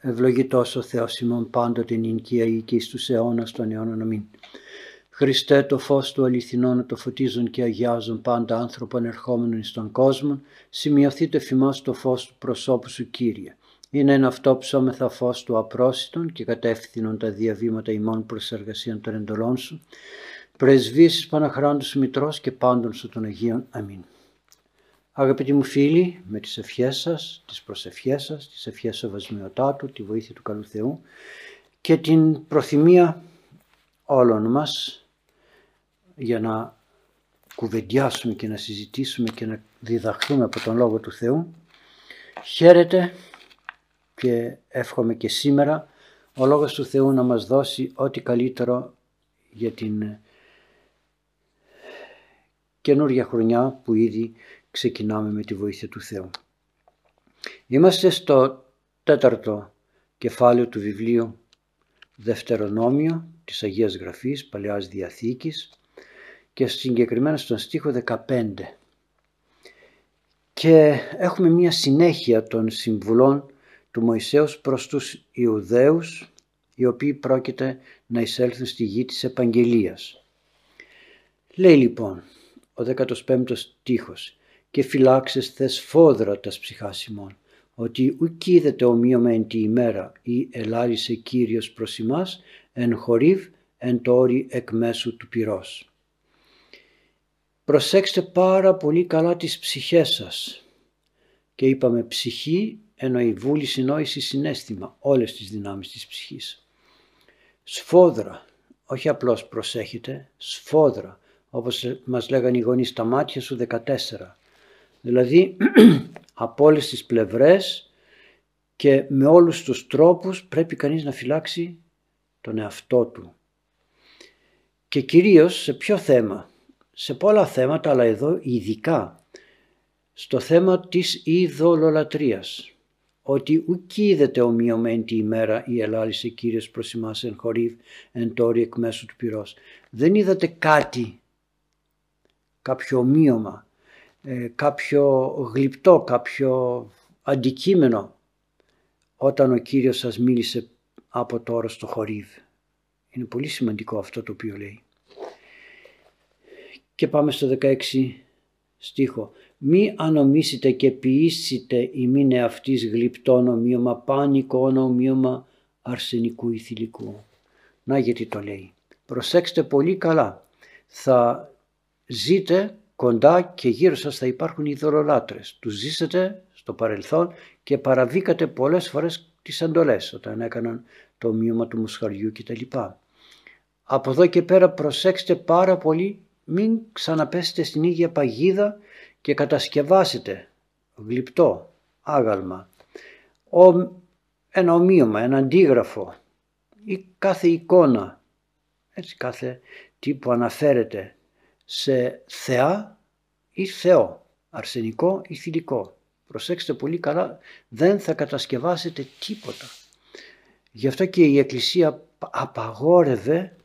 Ευλογητός ο Θεός ημών πάντοτε νυν και αεί και εις τους αιώνας των αιώνων. Αμήν. Χριστέ, το φως του αληθινών, το φωτίζουν και αγιάζουν πάντα άνθρωπον ερχόμενον εις τον κόσμο, σημειωθείτε φημάς το φως του προσώπου σου, Κύριε. Είναι ένα αυτό ψώμεθα φως του απρόσιτον και κατεύθυνον τα διαβήματα ημών προς εργασίαν των εντολών σου. Πρεσβείες Παναχράντου σου Μητρός και πάντων σου των Αγίων. Αμήν. Αγαπητοί μου φίλοι, με τις ευχές σας, τις προσευχές σας, τις ευχές Σεβασμιωτάτου, τη βοήθεια του καλού Θεού και την προθυμία όλων μας για να κουβεντιάσουμε και να συζητήσουμε και να διδαχθούμε από τον Λόγο του Θεού, χαίρετε και εύχομαι και σήμερα ο Λόγος του Θεού να μας δώσει ό,τι καλύτερο για την καινούργια χρονιά που ήδη ξεκινάμε με τη βοήθεια του Θεού. Είμαστε στο 4ο κεφάλαιο του βιβλίου Δευτερονόμιο της Αγίας Γραφής, Παλαιάς Διαθήκης, και συγκεκριμένα στον στίχο 15. Και έχουμε μια συνέχεια των συμβουλών του Μωυσέως προς τους Ιουδαίους, οι οποίοι πρόκειται να εισέλθουν στη γη της επαγγελίας. Λέει λοιπόν ο 15ος στίχος: «Και φυλάξεσθε σφόδρα τας ψυχάς ημών, ότι ουκ είδετε ομοίωμα εν τη ημέρα ή ελάλησε Κύριος προς ημάς εν χορίβ εν το όρι εκ μέσου του πυρός». Προσέξτε πάρα πολύ καλά τις ψυχές σας. Και είπαμε ψυχή εννοεί βούληση, νόηση, συναίσθημα, όλες τις δυνάμεις της ψυχής. Σφόδρα, όχι απλώς προσέχετε, σφόδρα, όπως μας λέγανε οι γονείς, τα μάτια σου 14. Δηλαδή από όλες τις πλευρές και με όλους τους τρόπους πρέπει κανείς να φυλάξει τον εαυτό του. Και κυρίως σε ποιο θέμα? Σε πολλά θέματα, αλλά εδώ ειδικά στο θέμα της ειδωλολατρίας. Ότι ουκ είδετε ομοίωμα εν τη ημέρα ή ελάλησε Κύριος προς ημάς εν χορίβ εν τόρι εκ μέσου του πυρός. Δεν είδατε κάτι, κάποιο ομοίωμα, κάποιο γλυπτό, κάποιο αντικείμενο όταν ο Κύριος σας μίλησε από τώρα στο χορίβ. Είναι πολύ σημαντικό αυτό το οποίο λέει. Και πάμε στο 16 στίχο. «Μη ανομίσετε και ποιήσετε ημίν εαυτής γλυπτόν ομοίωμα παν εικόνα ομοίωμα αρσενικού ή θηλυκού». Να γιατί το λέει. Προσέξτε πολύ καλά. Θα ζείτε κοντά και γύρω σας θα υπάρχουν ειδωλολάτρες. Τους ζήσατε στο παρελθόν και παραβήκατε πολλές φορές τις εντολές όταν έκαναν το ομοίωμα του μοσχαριού κτλ. Από εδώ και πέρα προσέξτε πάρα πολύ, μην ξαναπέσετε στην ίδια παγίδα και κατασκευάσετε γλυπτό, άγαλμα, ένα ομοίωμα, ένα αντίγραφο ή κάθε εικόνα, έτσι κάθε τι που αναφέρεται σε θεά ή θεό, αρσενικό ή θηλυκό. Προσέξτε πολύ καλά, δεν θα κατασκευάσετε τίποτα. Γι' αυτό και η Εκκλησία απαγόρευε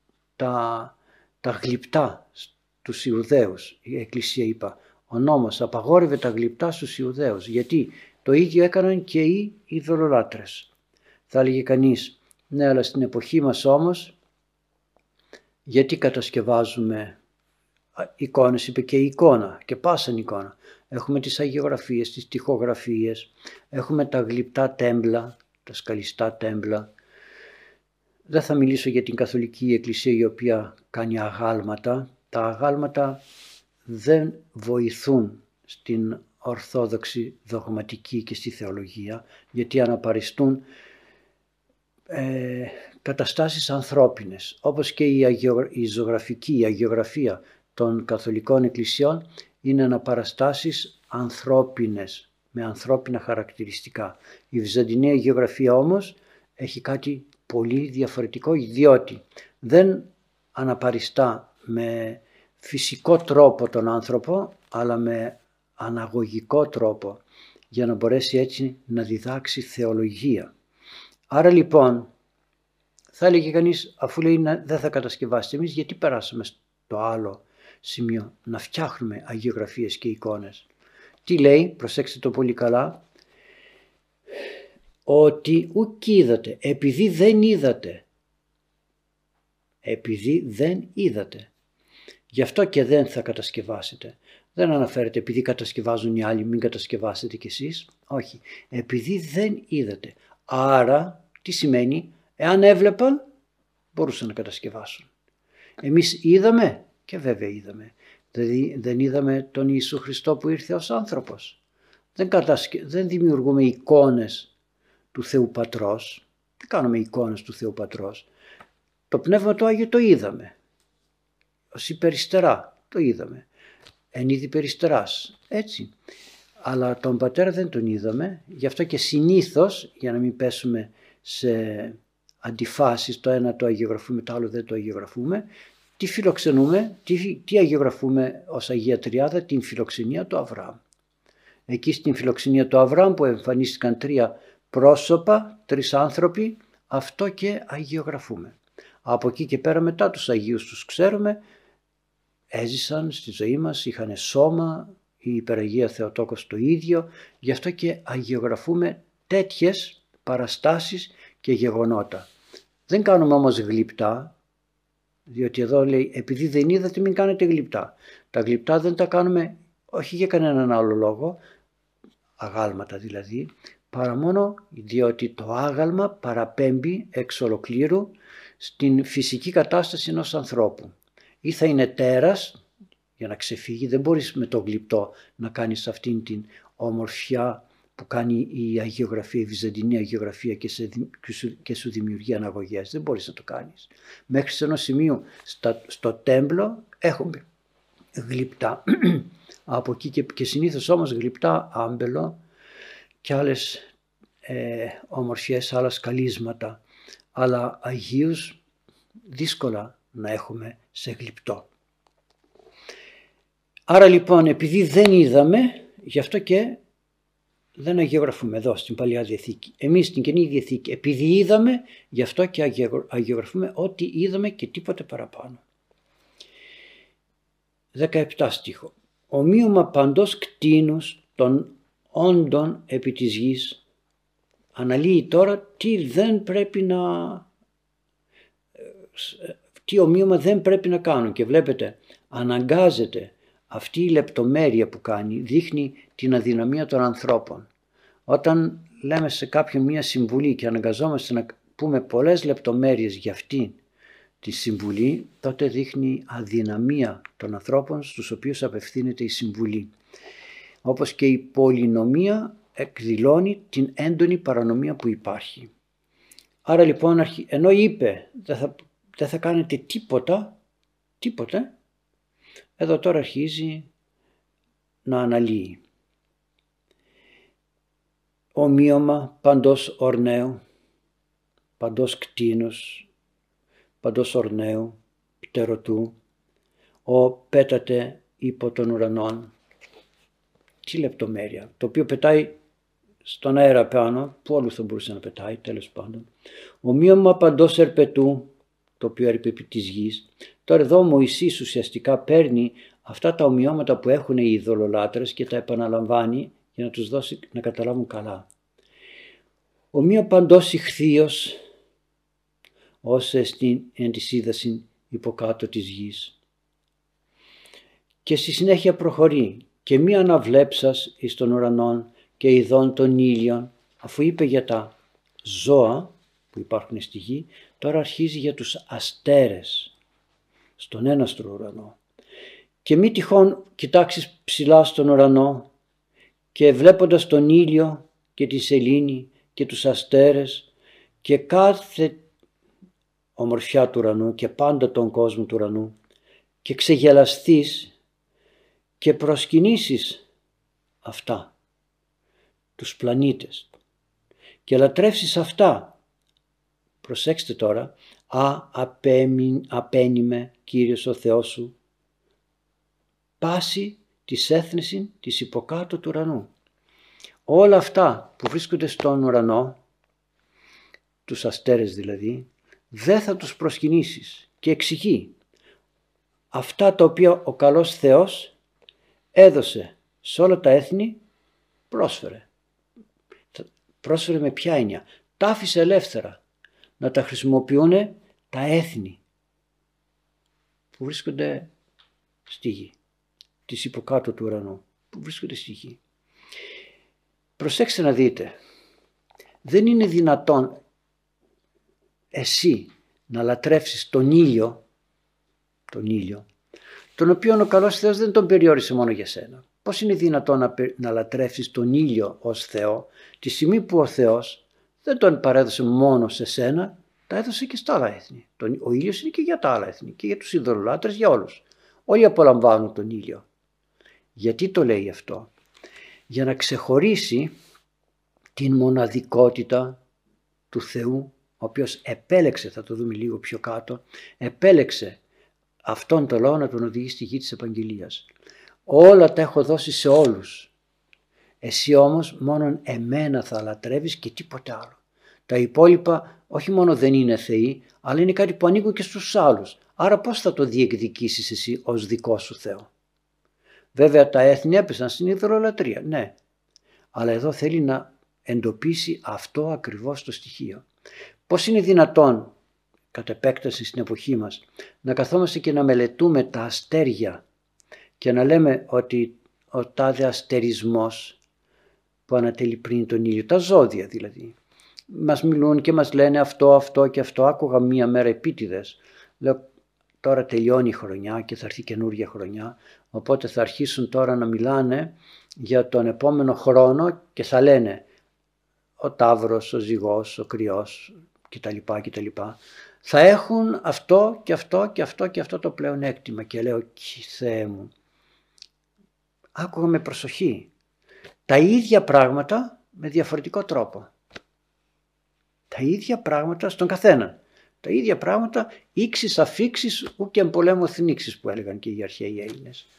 τα γλυπτά στους Ιουδαίους. Η Εκκλησία είπα, ο νόμος απαγόρευε τα γλυπτά στους Ιουδαίους. Γιατί το ίδιο έκαναν και οι ειδωλολάτρες. Θα έλεγε κανείς, ναι, αλλά στην εποχή μας όμως γιατί κατασκευάζουμε εικόνες? Είπε και η εικόνα και πάσαν εικόνα. Έχουμε τις αγιογραφίες, τις τοιχογραφίες, έχουμε τα γλυπτά τέμπλα, τα σκαλιστά τέμπλα. Δεν θα μιλήσω για την Καθολική Εκκλησία η οποία κάνει αγάλματα. Τα αγάλματα δεν βοηθούν στην ορθόδοξη δογματική και στη θεολογία, γιατί αναπαριστούν καταστάσεις ανθρώπινες, όπως και η ζωγραφική, η αγιογραφία των καθολικών εκκλησιών είναι αναπαραστάσεις ανθρώπινες, με ανθρώπινα χαρακτηριστικά. Η βυζαντινή αγιογραφία όμως έχει κάτι πολύ διαφορετικό, διότι δεν αναπαριστά με φυσικό τρόπο τον άνθρωπο, αλλά με αναγωγικό τρόπο, για να μπορέσει έτσι να διδάξει θεολογία. Άρα λοιπόν θα έλεγε κανείς, αφού λέει δεν θα κατασκευάσετε, εμείς γιατί περάσαμε στο άλλο σημείο να φτιάχνουμε αγιογραφίες και εικόνες? Τι λέει? Προσέξτε το πολύ καλά. ότι ουκ είδατε, επειδή δεν είδατε. Επειδή δεν είδατε. Γι' αυτό και δεν θα κατασκευάσετε. Δεν αναφέρεται επειδή κατασκευάζουν οι άλλοι, μην κατασκευάσετε κι εσείς. Όχι. Επειδή δεν είδατε. Άρα, τι σημαίνει, εάν έβλεπαν, μπορούσαν να κατασκευάσουν. Εμείς είδαμε, και βέβαια είδαμε. Δηλαδή δεν είδαμε τον Ιησού Χριστό που ήρθε ως άνθρωπος. Δεν δημιουργούμε εικόνες του Θεού Πατρός. Δεν κάνουμε εικόνες του Θεού Πατρός. Το Πνεύμα του Άγιο το είδαμε. Ως υπεριστερά το είδαμε. Εν είδη περιστεράς. Έτσι. Αλλά τον Πατέρα δεν τον είδαμε. Γι' αυτό και συνήθως, για να μην πέσουμε σε αντιφάσεις, το ένα το αγιογραφούμε, το άλλο δεν το αγιογραφούμε, τι φιλοξενούμε, τι αγιογραφούμε ως Αγία Τριάδα, την φιλοξενία του Αβραάμ. Εκεί στην φιλοξενία του Αβραάμ που εμφανίστηκαν 3 πρόσωπα, 3 άνθρωποι, αυτό και αγιογραφούμε. Από εκεί και πέρα μετά τους Αγίους τους ξέρουμε, έζησαν στη ζωή μας, είχαν σώμα, η Υπεραγία Θεοτόκος το ίδιο, γι' αυτό και αγιογραφούμε τέτοιες παραστάσεις και γεγονότα. Δεν κάνουμε όμως γλυπτά, διότι εδώ λέει επειδή δεν είδατε μην κάνετε γλυπτά. Τα γλυπτά δεν τα κάνουμε όχι για κανέναν άλλο λόγο, αγάλματα δηλαδή, παρά μόνο διότι το άγαλμα παραπέμπει εξ ολοκλήρου στην φυσική κατάσταση ενός ανθρώπου. Ή θα είναι τέρας για να ξεφύγει, δεν μπορείς με το γλυπτό να κάνεις αυτήν την ομορφιά που κάνει η αγιογραφία, η βυζαντινή αγιογραφία και σου δημιουργεί αναγωγές. Δεν μπορείς να το κάνεις. Μέχρι σε ένα σημείο στο τέμπλο έχουμε γλυπτά. Από εκεί και συνήθως όμως γλυπτά άμπελο και άλλες ομορφιές, άλλα σκαλίσματα. Αλλά Αγίους δύσκολα να έχουμε σε γλυπτό. Άρα λοιπόν επειδή δεν είδαμε, γι' αυτό και δεν αγιογραφούμε εδώ στην Παλιά Διαθήκη. Εμείς στην Καινή Διαθήκη επειδή είδαμε, γι' αυτό και αγιογραφούμε ό,τι είδαμε και τίποτε παραπάνω. 17 στίχο. Ομοίωμα παντός κτήνους των όντων επί της γης. Αναλύει τώρα τι ομοίωμα δεν πρέπει να κάνουν και βλέπετε αναγκάζεται αυτή η λεπτομέρεια που κάνει, δείχνει την αδυναμία των ανθρώπων. Όταν λέμε σε κάποιον μία συμβουλή και αναγκαζόμαστε να πούμε πολλές λεπτομέρειες για αυτή τη συμβουλή, τότε δείχνει αδυναμία των ανθρώπων στους οποίους απευθύνεται η συμβουλή. Όπως και η πολυνομία εκδηλώνει την έντονη παρανομία που υπάρχει. Άρα λοιπόν ενώ είπε δεν θα κάνετε τίποτε, εδώ τώρα αρχίζει να αναλύει. Ομοίωμα παντός ορναίου, παντός κτήνους, παντός ορναίου, πτερωτού, ο πέτατε υπό των ουρανών. Τι λεπτομέρεια, το οποίο πετάει στον αέρα πάνω, που όλου θα μπορούσε να πετάει, τέλος πάντων. Ομοίωμα παντός ερπετού, το οποίο έρπε επί της γης. Τώρα εδώ ο Μωυσής ουσιαστικά παίρνει αυτά τα ομοιώματα που έχουν οι ειδωλολάτρες και τα επαναλαμβάνει για να τους δώσει να καταλάβουν καλά. Ομοία παντός ηχθείος, όσε στην εν της είδασιν υποκάτω της γης. Και στη συνέχεια προχωρεί και μη αναβλέψας εις των ουρανών και ειδών των ήλιων, αφού είπε για τα ζώα που υπάρχουν στη γη, τώρα αρχίζει για τους αστέρες στον έναστρο ουρανό. Και μη τυχόν κοιτάξεις ψηλά στον ουρανό και βλέποντας τον ήλιο και τη σελήνη και τους αστέρες και κάθε ομορφιά του ουρανού και πάντα τον κόσμο του ουρανού και ξεγελαστείς και προσκυνήσεις αυτά, τους πλανήτες και λατρεύσεις αυτά. Προσέξτε τώρα, απένιμε Κύριος ο Θεός σου, πάση της έθνησιν της υποκάτω του ουρανού. Όλα αυτά που βρίσκονται στον ουρανό, τους αστέρες δηλαδή, δεν θα τους προσκυνήσεις και εξηγεί. Αυτά τα οποία ο καλός Θεός έδωσε σε όλα τα έθνη, πρόσφερε. πρόσφερε με ποια έννοια? Τα άφησε ελεύθερα να τα χρησιμοποιούν τα έθνη που βρίσκονται στη γη, της υποκάτω του ουρανού, που βρίσκονται στη γη. Προσέξτε να δείτε, δεν είναι δυνατόν εσύ να λατρεύσεις τον ήλιο, τον οποίο ο καλός Θεός δεν τον περιόρισε μόνο για σένα. Πώς είναι δυνατόν να λατρεύσεις τον ήλιο ως Θεό, τη στιγμή που ο Θεός δεν τον παρέδωσε μόνο σε σένα, τα έδωσε και στα άλλα έθνη. Ο ήλιος είναι και για τα άλλα έθνη, και για τους ειδωλολάτρες, για όλους. Όλοι απολαμβάνουν τον ήλιο. Γιατί το λέει αυτό? Για να ξεχωρίσει την μοναδικότητα του Θεού, ο οποίος επέλεξε, θα το δούμε λίγο πιο κάτω, επέλεξε αυτόν τον λόγο να τον οδηγεί στη γη της επαγγελίας. Όλα τα έχω δώσει σε όλους. Εσύ όμως μόνον εμένα θα λατρεύεις και τίποτε άλλο. Τα υπόλοιπα όχι μόνο δεν είναι θεοί, αλλά είναι κάτι που ανήκουν και στους άλλους. Άρα πώς θα το διεκδικήσεις εσύ ως δικό σου Θεό? Βέβαια τα έθνη έπεσαν στην ειδωλολατρία, ναι. Αλλά εδώ θέλει να εντοπίσει αυτό ακριβώς το στοιχείο. Πώς είναι δυνατόν, κατ' επέκταση στην εποχή μας, να καθόμαστε και να μελετούμε τα αστέρια και να λέμε ότι ο τάδε αστερισμός που ανατελεί πριν τον ήλιο, τα ζώδια δηλαδή, μας μιλούν και μας λένε αυτό και αυτό. Άκουγα μία μέρα επίτηδες, λέω τώρα τελειώνει η χρονιά και θα έρθει καινούργια χρονιά, οπότε θα αρχίσουν τώρα να μιλάνε για τον επόμενο χρόνο και θα λένε ο Ταύρος, ο Ζυγός, ο Κριός κτλ. Θα έχουν αυτό και αυτό και αυτό και αυτό το πλεονέκτημα. Και λέω, Θεέ μου, άκουγα με προσοχή. Τα ίδια πράγματα με διαφορετικό τρόπο. Τα ίδια πράγματα στον καθένα. Τα ίδια πράγματα ήξεις αφήξεις ου και εμπολέμω θνήξεις, που έλεγαν και οι αρχαίοι Έλληνες.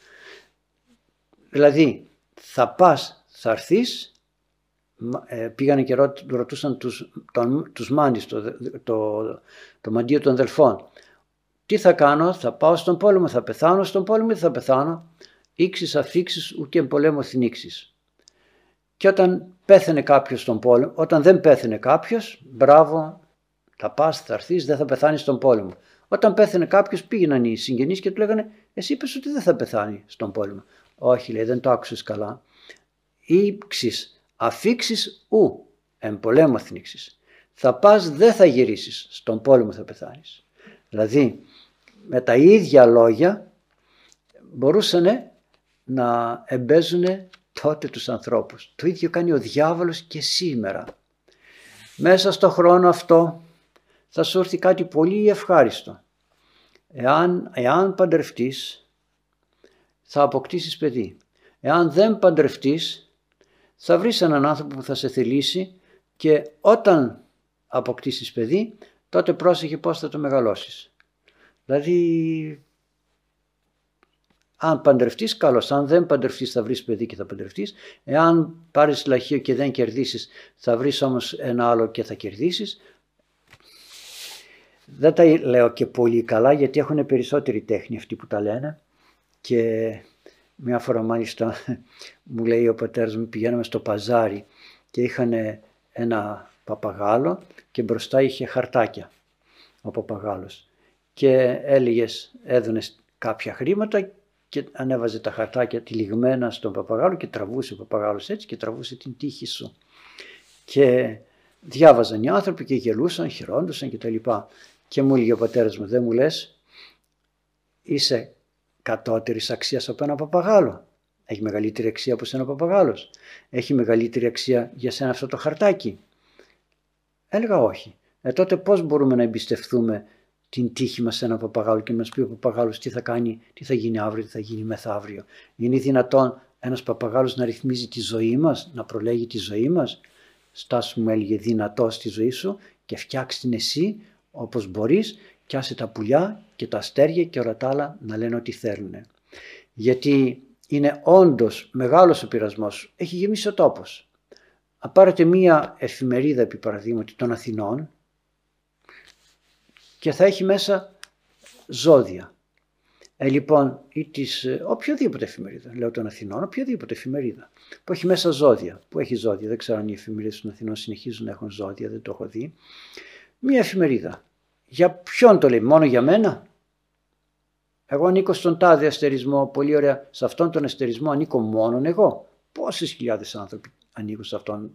Δηλαδή θα πας, θα έρθεις, πήγανε και ρωτούσαν τους μάνεις, το μαντίο των αδελφών. Τι θα κάνω, θα πάω στον πόλεμο, θα πεθάνω στον πόλεμο ή θα πεθάνω? Ήξεις αφήξεις ου και εμπολέμω θνήξεις. Και όταν πέθανε κάποιος στον πόλεμο, όταν δεν πέθανε κάποιος, μπράβο, θα πας, θα έρθεις, δεν θα πεθάνεις στον πόλεμο. Όταν πέθανε κάποιος, πήγαιναν οι συγγενείς και του λέγανε, εσύ είπες ότι δεν θα πεθάνει στον πόλεμο. Όχι, λέει, δεν το άκουσες καλά. Ήξεις αφήξεις ου εμπολέμω θνήξεις. Θα πας, δεν θα γυρίσεις, στον πόλεμο θα πεθάνεις. Δηλαδή με τα ίδια λόγια μπορούσαν να εμπέζουν τότε τους ανθρώπους. Το ίδιο κάνει ο διάβολος και σήμερα. Μέσα στο χρόνο αυτό θα σου έρθει κάτι πολύ ευχάριστο. Εάν παντρευτείς, θα αποκτήσεις παιδί. Εάν δεν παντρευτείς, θα βρεις έναν άνθρωπο που θα σε θελήσει και όταν αποκτήσεις παιδί, τότε πρόσεχε πώς θα το μεγαλώσεις. Δηλαδή, αν παντρευτείς, καλώς. Αν δεν παντρευτείς, θα βρεις παιδί και θα παντρευτείς. Εάν πάρεις λαχείο και δεν κερδίσεις, θα βρεις όμως ένα άλλο και θα κερδίσεις. Δεν τα λέω και πολύ καλά, γιατί έχουν περισσότερη τέχνη αυτοί που τα λένε. Και μια φορά μάλιστα μου λέει ο πατέρας μου, πηγαίναμε στο παζάρι και είχαν ένα παπαγάλο και μπροστά είχε χαρτάκια ο παπαγάλος. Και έδωνες κάποια χρήματα και ανέβαζε τα χαρτάκια τυλιγμένα στον παπαγάλο και τραβούσε ο παπαγάλος έτσι και τραβούσε την τύχη σου. Και διάβαζαν οι άνθρωποι και γελούσαν, χαιρόντουσαν κτλ. Και μου έλεγε ο πατέρας μου, δεν μου λες, είσαι κατώτερης αξίας από ένα παπαγάλο? Έχει μεγαλύτερη αξία από σένα ο παπαγάλος? Έχει μεγαλύτερη αξία για σένα αυτό το χαρτάκι? Έλεγα όχι. Τότε πώς μπορούμε να εμπιστευτούμε την τύχη μας σε ένα παπαγάλο και να μας πει ο παπαγάλος τι θα κάνει, τι θα γίνει αύριο, τι θα γίνει μεθαύριο? Είναι δυνατόν ένας παπαγάλος να ρυθμίζει τη ζωή μας, να προλέγει τη ζωή μας? Στάσου, μου έλεγε, δυνατό στη ζωή σου και φτιάξ' την εσύ όπως μπορείς και άσε τα πουλιά και τα αστέρια και όλα τα άλλα να λένε ό,τι θέλουν. Γιατί είναι όντως μεγάλος ο πειρασμός σου, έχει γεμίσει ο τόπος. Αν πάρετε μία εφημερίδα επί παραδείγματι των Αθηνών και θα έχει μέσα ζώδια. Λοιπόν, ή της οποιοδήποτε εφημερίδα, λέω των Αθηνών, οποιοδήποτε εφημερίδα που έχει μέσα ζώδια, που έχει ζώδια, δεν ξέρω αν οι εφημερίδες των Αθηνών συνεχίζουν να έχουν ζώδια, δεν το έχω δει. Μία εφημερίδα. Για ποιον το λέει, μόνο για μένα? Εγώ ανήκω στον τάδε αστερισμό, πολύ ωραία, σε αυτόν τον αστερισμό ανήκω μόνον εγώ. Πόσες χιλιάδες άνθρωποι ανήκουν σε αυτόν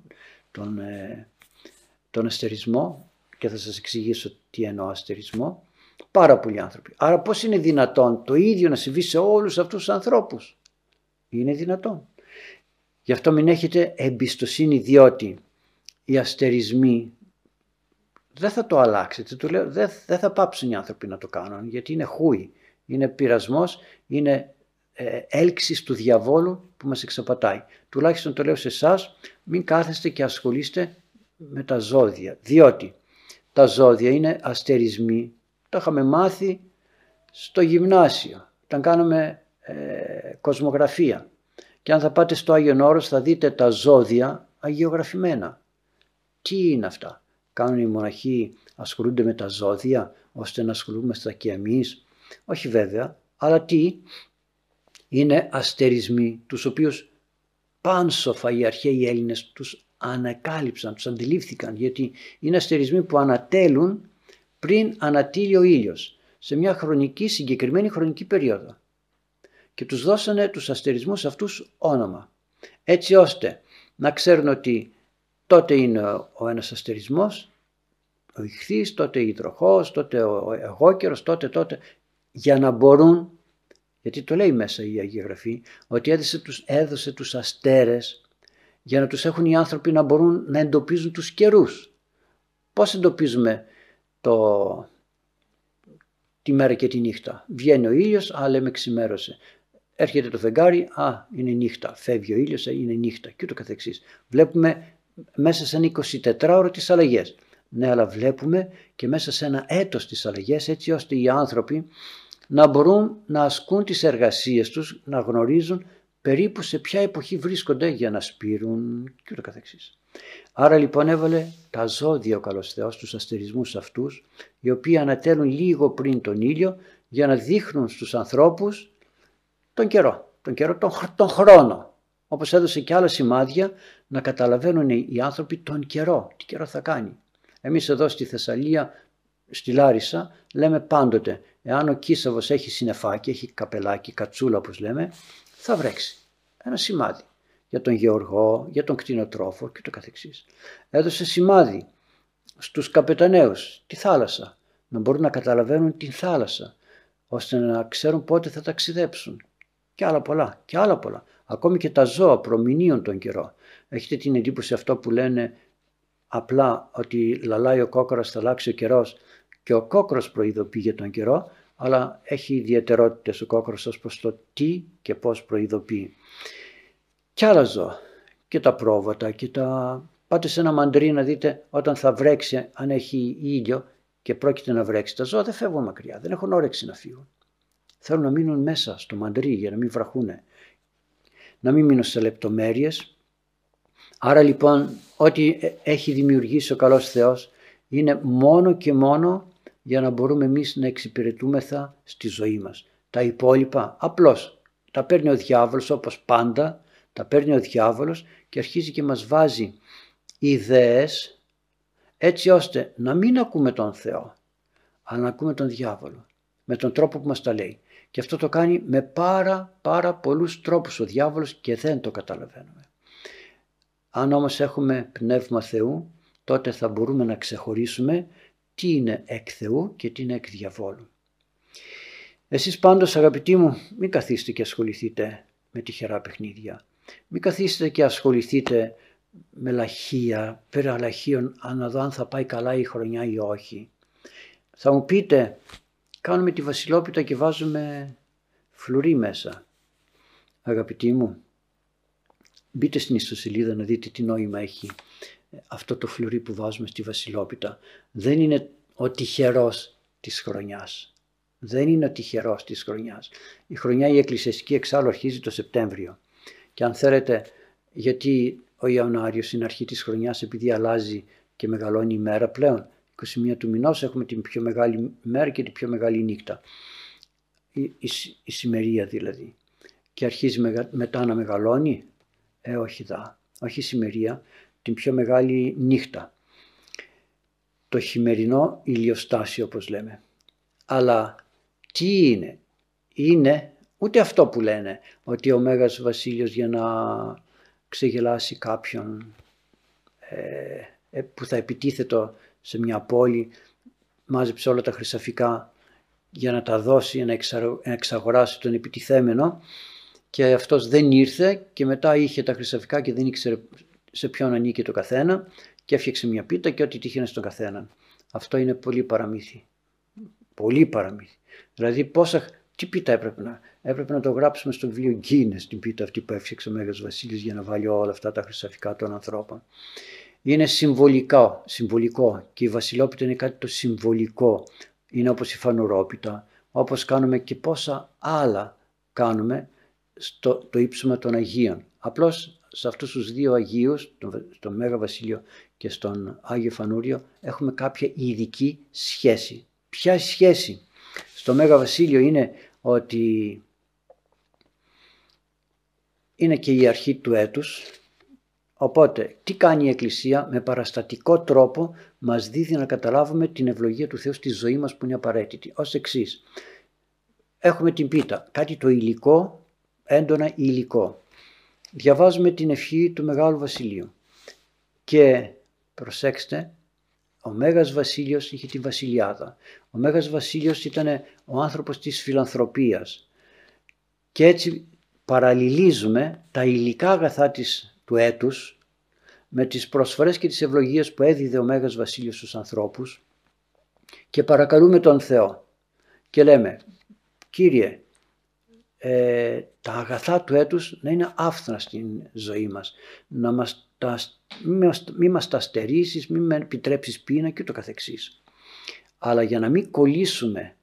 τον αστερισμό, και θα σας εξηγήσω τι εννοώ αστερισμό. Πάρα πολλοί άνθρωποι. Άρα πώς είναι δυνατόν το ίδιο να συμβεί σε όλους αυτούς τους ανθρώπους? Είναι δυνατόν. Γι' αυτό μην έχετε εμπιστοσύνη, διότι οι αστερισμοί δεν θα το αλλάξετε. Το λέω, δεν θα πάψουν οι άνθρωποι να το κάνουν, γιατί είναι χούι, είναι πειρασμός, είναι έλξης του διαβόλου που μας εξαπατάει. Τουλάχιστον το λέω σε εσάς, μην κάθεστε και ασχολείστε με τα ζώδια, διότι τα ζώδια είναι αστερισμοί. Το είχαμε μάθει στο γυμνάσιο, όταν κάναμε κοσμογραφία. Και αν θα πάτε στο Άγιον Όρος θα δείτε τα ζώδια αγιογραφημένα. Τι είναι αυτά? Κάνουν οι μοναχοί, ασχολούνται με τα ζώδια ώστε να ασχολούμαστε και εμείς? Όχι βέβαια, αλλά τι? Είναι αστερισμοί, τους οποίους πάνσοφα οι αρχαίοι Έλληνες τους ανακάλυψαν, τους αντιλήφθηκαν, γιατί είναι αστερισμοί που ανατέλουν πριν ανατείλει ο ήλιος, σε μια συγκεκριμένη χρονική περίοδο. Και τους δώσανε τους αστερισμούς αυτούς όνομα, έτσι ώστε να ξέρουν ότι τότε είναι ο ένας αστερισμός, ο Ιχθύς, τότε η Υδροχόος, τότε ο Αιγόκερος, τότε, για να μπορούν, γιατί το λέει μέσα η Αγία Γραφή, ότι έδωσε τους αστέρες για να τους έχουν οι άνθρωποι να μπορούν να εντοπίζουν τους καιρούς. Πώς εντοπίζουμε τη μέρα και τη νύχτα? Βγαίνει ο ήλιος, λέμε ξημέρωσε. Έρχεται το φεγγάρι, είναι νύχτα. Φεύγει ο ήλιος, είναι νύχτα και ούτω καθεξής. Βλέπουμε μέσα σε ένα 24ωρο τις αλλαγές. Ναι, αλλά βλέπουμε και μέσα σε ένα έτος τις αλλαγές, έτσι ώστε οι άνθρωποι να μπορούν να ασκούν τις εργασίες τους, να γνωρίζουν περίπου σε ποια εποχή βρίσκονται για να σπείρουν και ούτω καθεξής. Άρα λοιπόν έβαλε τα ζώδια ο καλός Θεός, τους αστερισμούς αυτούς, οι οποίοι ανατέλουν λίγο πριν τον ήλιο για να δείχνουν στους ανθρώπους τον καιρό, τον χρόνο. Όπως έδωσε και άλλα σημάδια να καταλαβαίνουν οι άνθρωποι τον καιρό, τι καιρό θα κάνει. Εμείς εδώ στη Θεσσαλία, στη Λάρισα, λέμε πάντοτε, εάν ο Κίσαβος έχει συννεφάκι, έχει καπελάκι, κατσούλα όπως λέμε, θα βρέξει. Ένα σημάδι για τον γεωργό, για τον κτηνοτρόφο και το καθεξής. Έδωσε σημάδι στους καπεταναίους, τη θάλασσα, να μπορούν να καταλαβαίνουν την θάλασσα, ώστε να ξέρουν πότε θα ταξιδέψουν. Και άλλα πολλά, και άλλα πολλά. Ακόμη και τα ζώα προμηνύουν τον καιρό. Έχετε την εντύπωση αυτό που λένε απλά ότι λαλάει ο κόκορας, θα αλλάξει ο καιρός, και ο κόκορας προειδοποιεί για τον καιρό, αλλά έχει ιδιαιτερότητες ο κόκορας ως προς το τι και πώς προειδοποιεί. Και άλλα ζώα, και τα πρόβατα, και πάτε σε ένα μαντρί να δείτε όταν θα βρέξει, αν έχει ήλιο και πρόκειται να βρέξει, τα ζώα δεν φεύγουν μακριά, δεν έχουν όρεξη να φύγουν. Θέλουν να μείνουν μέσα στο μαντρί για να μην βραχούνε, να μην μείνουν σε λεπτομέρειες. Άρα λοιπόν ό,τι έχει δημιουργήσει ο καλός Θεός είναι μόνο και μόνο για να μπορούμε εμείς να εξυπηρετούμεθα στη ζωή μας. Τα υπόλοιπα απλώς τα παίρνει ο διάβολος, όπως πάντα τα παίρνει ο διάβολος και αρχίζει και μας βάζει ιδέες έτσι ώστε να μην ακούμε τον Θεό, αλλά να ακούμε τον διάβολο με τον τρόπο που μας τα λέει. Και αυτό το κάνει με πάρα πολλούς τρόπους ο διάβολος και δεν το καταλαβαίνουμε. Αν όμως έχουμε πνεύμα Θεού, τότε θα μπορούμε να ξεχωρίσουμε τι είναι εκ Θεού και τι είναι εκ διαβόλου. Εσείς πάντως αγαπητοί μου, μην καθίσετε και ασχοληθείτε με τυχερά παιχνίδια. Μην καθίσετε και ασχοληθείτε με λαχεία, πέρα λαχείων, να δω αν θα πάει καλά η χρονιά ή όχι. Θα μου πείτε, κάνουμε τη βασιλόπιτα και βάζουμε φλουρί μέσα. Αγαπητοί μου, μπείτε στην ιστοσελίδα να δείτε τι νόημα έχει αυτό το φλουρί που βάζουμε στη βασιλόπιτα. Δεν είναι ο τυχερός της χρονιάς. Δεν είναι ο τυχερός της χρονιάς. Η χρονιά η εκκλησιαστική εξάλλου αρχίζει το Σεπτέμβριο. Και αν θέλετε, γιατί ο Ιανουάριος είναι αρχή της χρονιάς, επειδή αλλάζει και μεγαλώνει η μέρα πλέον. 21 του μηνός έχουμε την πιο μεγάλη μέρα και την πιο μεγάλη νύχτα. η σημερία δηλαδή, και αρχίζει μετά να μεγαλώνει. Όχι όχι η σημερία, την πιο μεγάλη νύχτα, το χειμερινό ηλιοστάσιο όπως λέμε. Αλλά τι είναι? Είναι ούτε αυτό που λένε, ότι ο Μέγας Βασίλειος για να ξεγελάσει κάποιον που θα επιτίθετο σε μια πόλη, μάζεψε όλα τα χρυσαφικά για να τα δώσει, να εξαγοράσει τον επιτιθέμενο, και αυτός δεν ήρθε και μετά είχε τα χρυσαφικά και δεν ήξερε σε ποιον ανήκει το καθένα και έφτιαξε μια πίτα και ό,τι τύχαινε στον καθέναν. Αυτό είναι πολύ παραμύθι. Πολύ παραμύθι. Δηλαδή τι πίτα έπρεπε να το γράψουμε στο βιβλίο Γκίνες, την πίτα αυτή που έφτιαξε ο Μέγας Βασίλειος για να βάλει όλα αυτά τα χρυσαφικά των ανθρώπων. Είναι συμβολικό και η βασιλόπιτα είναι κάτι το συμβολικό. Είναι όπως η φανουρόπιτα, όπως κάνουμε και πόσα άλλα κάνουμε το ύψωμα των Αγίων. Απλώς σε αυτούς τους δύο Αγίους, τον Μέγα Βασίλειο και στον Άγιο Φανούριο, έχουμε κάποια ειδική σχέση. Ποια σχέση? Στο Μέγα Βασίλειο είναι ότι είναι και η αρχή του έτους. Οπότε, τι κάνει η Εκκλησία? Με παραστατικό τρόπο μας δίδει να καταλάβουμε την ευλογία του Θεού στη ζωή μας που είναι απαραίτητη. Ως εξής. Έχουμε την πίτα, κάτι το υλικό, έντονα υλικό. Διαβάζουμε την ευχή του Μεγάλου Βασιλείου. Και προσέξτε, ο Μέγας Βασίλειος είχε τη βασιλιάδα. Ο Μέγας Βασίλειος ήταν ο άνθρωπος της φιλανθρωπίας. Και έτσι παραλληλίζουμε τα υλικά αγαθά του έτους με τις προσφορές και τις ευλογίες που έδιδε ο Μέγας Βασίλειος στους ανθρώπους και παρακαλούμε τον Θεό και λέμε, Κύριε, τα αγαθά του έτους να είναι άφθονα στην ζωή μας, μη μας τα στερήσεις, μη με επιτρέψεις πείνα και ούτω καθεξής. Αλλά για να μην κολλήσουμε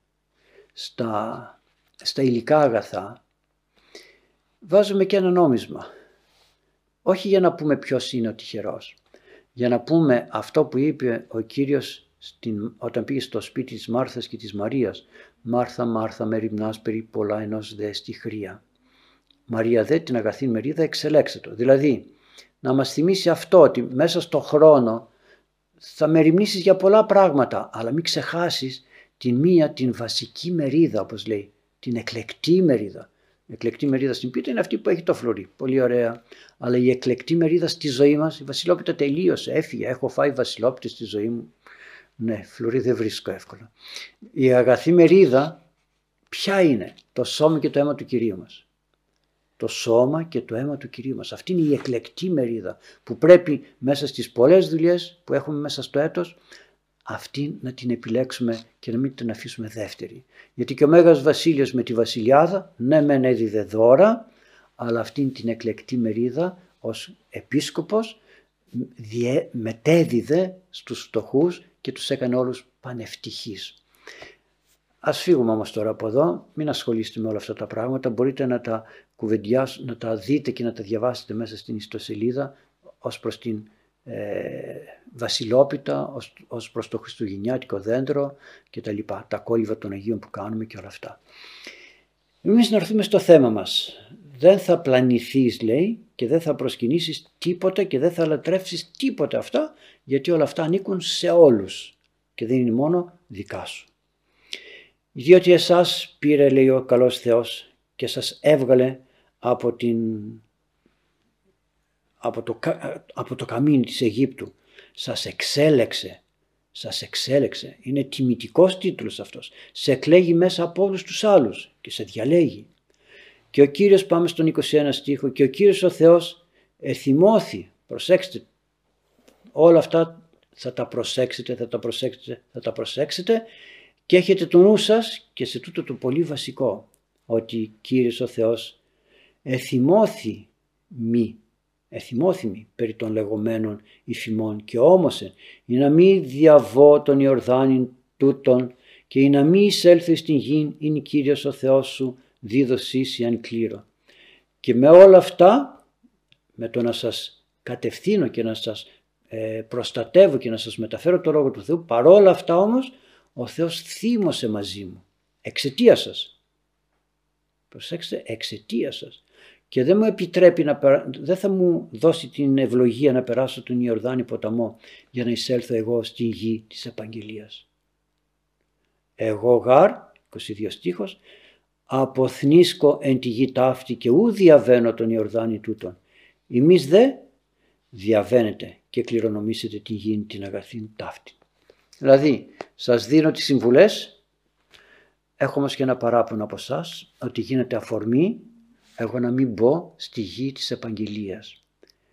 στα υλικά αγαθά, βάζουμε και ένα νόμισμα. Όχι για να πούμε ποιος είναι ο τυχερός, για να πούμε αυτό που είπε ο Κύριος όταν πήγε στο σπίτι της Μάρθας και της Μαρίας. Μάρθα, Μάρθα, μεριμνάς περί πολλά ενός δε στη χρία. Μαρία δε την αγαθή μερίδα εξελέξετο. Δηλαδή, να μας θυμίσει αυτό, ότι μέσα στο χρόνο θα μεριμνήσεις για πολλά πράγματα, αλλά μην ξεχάσεις την βασική μερίδα, όπως λέει, την εκλεκτή μερίδα. Η εκλεκτή μερίδα στην πίτα είναι αυτή που έχει το φλουρί. Πολύ ωραία. Αλλά η εκλεκτή μερίδα στη ζωή μας, η βασιλόπιτα τελείωσε, έφυγε. Έχω φάει βασιλόπιτες στη ζωή μου. Ναι, φλουρί δεν βρίσκω εύκολα. Η αγαθή μερίδα ποια είναι? Το σώμα και το αίμα του Κυρίου μας. Το σώμα και το αίμα του Κυρίου μας. Αυτή είναι η εκλεκτή μερίδα που πρέπει μέσα στις πολλές δουλειές που έχουμε μέσα στο έτος, αυτή να την επιλέξουμε και να μην την αφήσουμε δεύτερη. Γιατί και ο Μέγας Βασίλειος με τη βασιλιάδα, ναι μεν έδιδε δώρα, αλλά αυτήν την εκλεκτή μερίδα ως επίσκοπος μετέδιδε στους φτωχούς και τους έκανε όλους πανευτυχείς. Ας φύγουμε όμως τώρα από εδώ, μην ασχολείστε με όλα αυτά τα πράγματα, μπορείτε να τα να τα δείτε και να τα διαβάσετε μέσα στην ιστοσελίδα ως προς την βασιλόπιτα, ως προς το χριστουγεννιάτικο δέντρο και τα λοιπά, τα κόλληβα των Αγίων που κάνουμε και όλα αυτά. Εμείς να έρθουμε στο θέμα μας. Δεν θα πλανηθείς, λέει, και δεν θα προσκυνήσεις τίποτα και δεν θα λατρεύσεις τίποτα αυτά, γιατί όλα αυτά ανήκουν σε όλους και δεν είναι μόνο δικά σου. Διότι εσάς πήρε, λέει ο καλός Θεός, και σας έβγαλε από το καμίνι της Αιγύπτου. Σας εξέλεξε. Είναι τιμητικός τίτλος αυτός. Σε εκλέγει μέσα από όλους τους άλλους και σε διαλέγει. Και ο Κύριος, πάμε στον 21 στίχο, και ο Κύριος ο Θεός εθυμώθη. Προσέξτε, όλα αυτά θα τα προσέξετε και έχετε το νου σας και σε τούτο το πολύ βασικό, ότι Κύριος ο Θεός εθυμώθη περί των λεγόμενων υφημών και όμωσε ή να μη διαβώ τον Ιορδάνην τούτον και ή να μη εισέλθω στην γην, είναι Κύριος ο Θεός σου δίδωσής αν κλήρο. Και με όλα αυτά, με το να σας κατευθύνω και να σας προστατεύω και να σας μεταφέρω το Λόγο του Θεού, παρόλα αυτά όμως ο Θεός θύμωσε μαζί μου εξαιτίας σας. Προσέξτε, εξαιτίας σας. Και δεν μου επιτρέπει δεν θα μου δώσει την ευλογία να περάσω τον Ιορδάνη ποταμό για να εισέλθω εγώ στη γη της επαγγελίας. Εγώ γάρ, 22 στίχος, αποθνίσκω εν τη γη ταύτη και ου διαβαίνω τον Ιορδάνη τούτον. Εμείς δε διαβαίνετε και κληρονομήσετε την γη την αγαθήν ταύτη. Δηλαδή, σας δίνω τις συμβουλές, έχω όμως και ένα παράπονο από εσάς, ότι γίνεται αφορμή εγώ να μην μπω στη γη της επαγγελίας.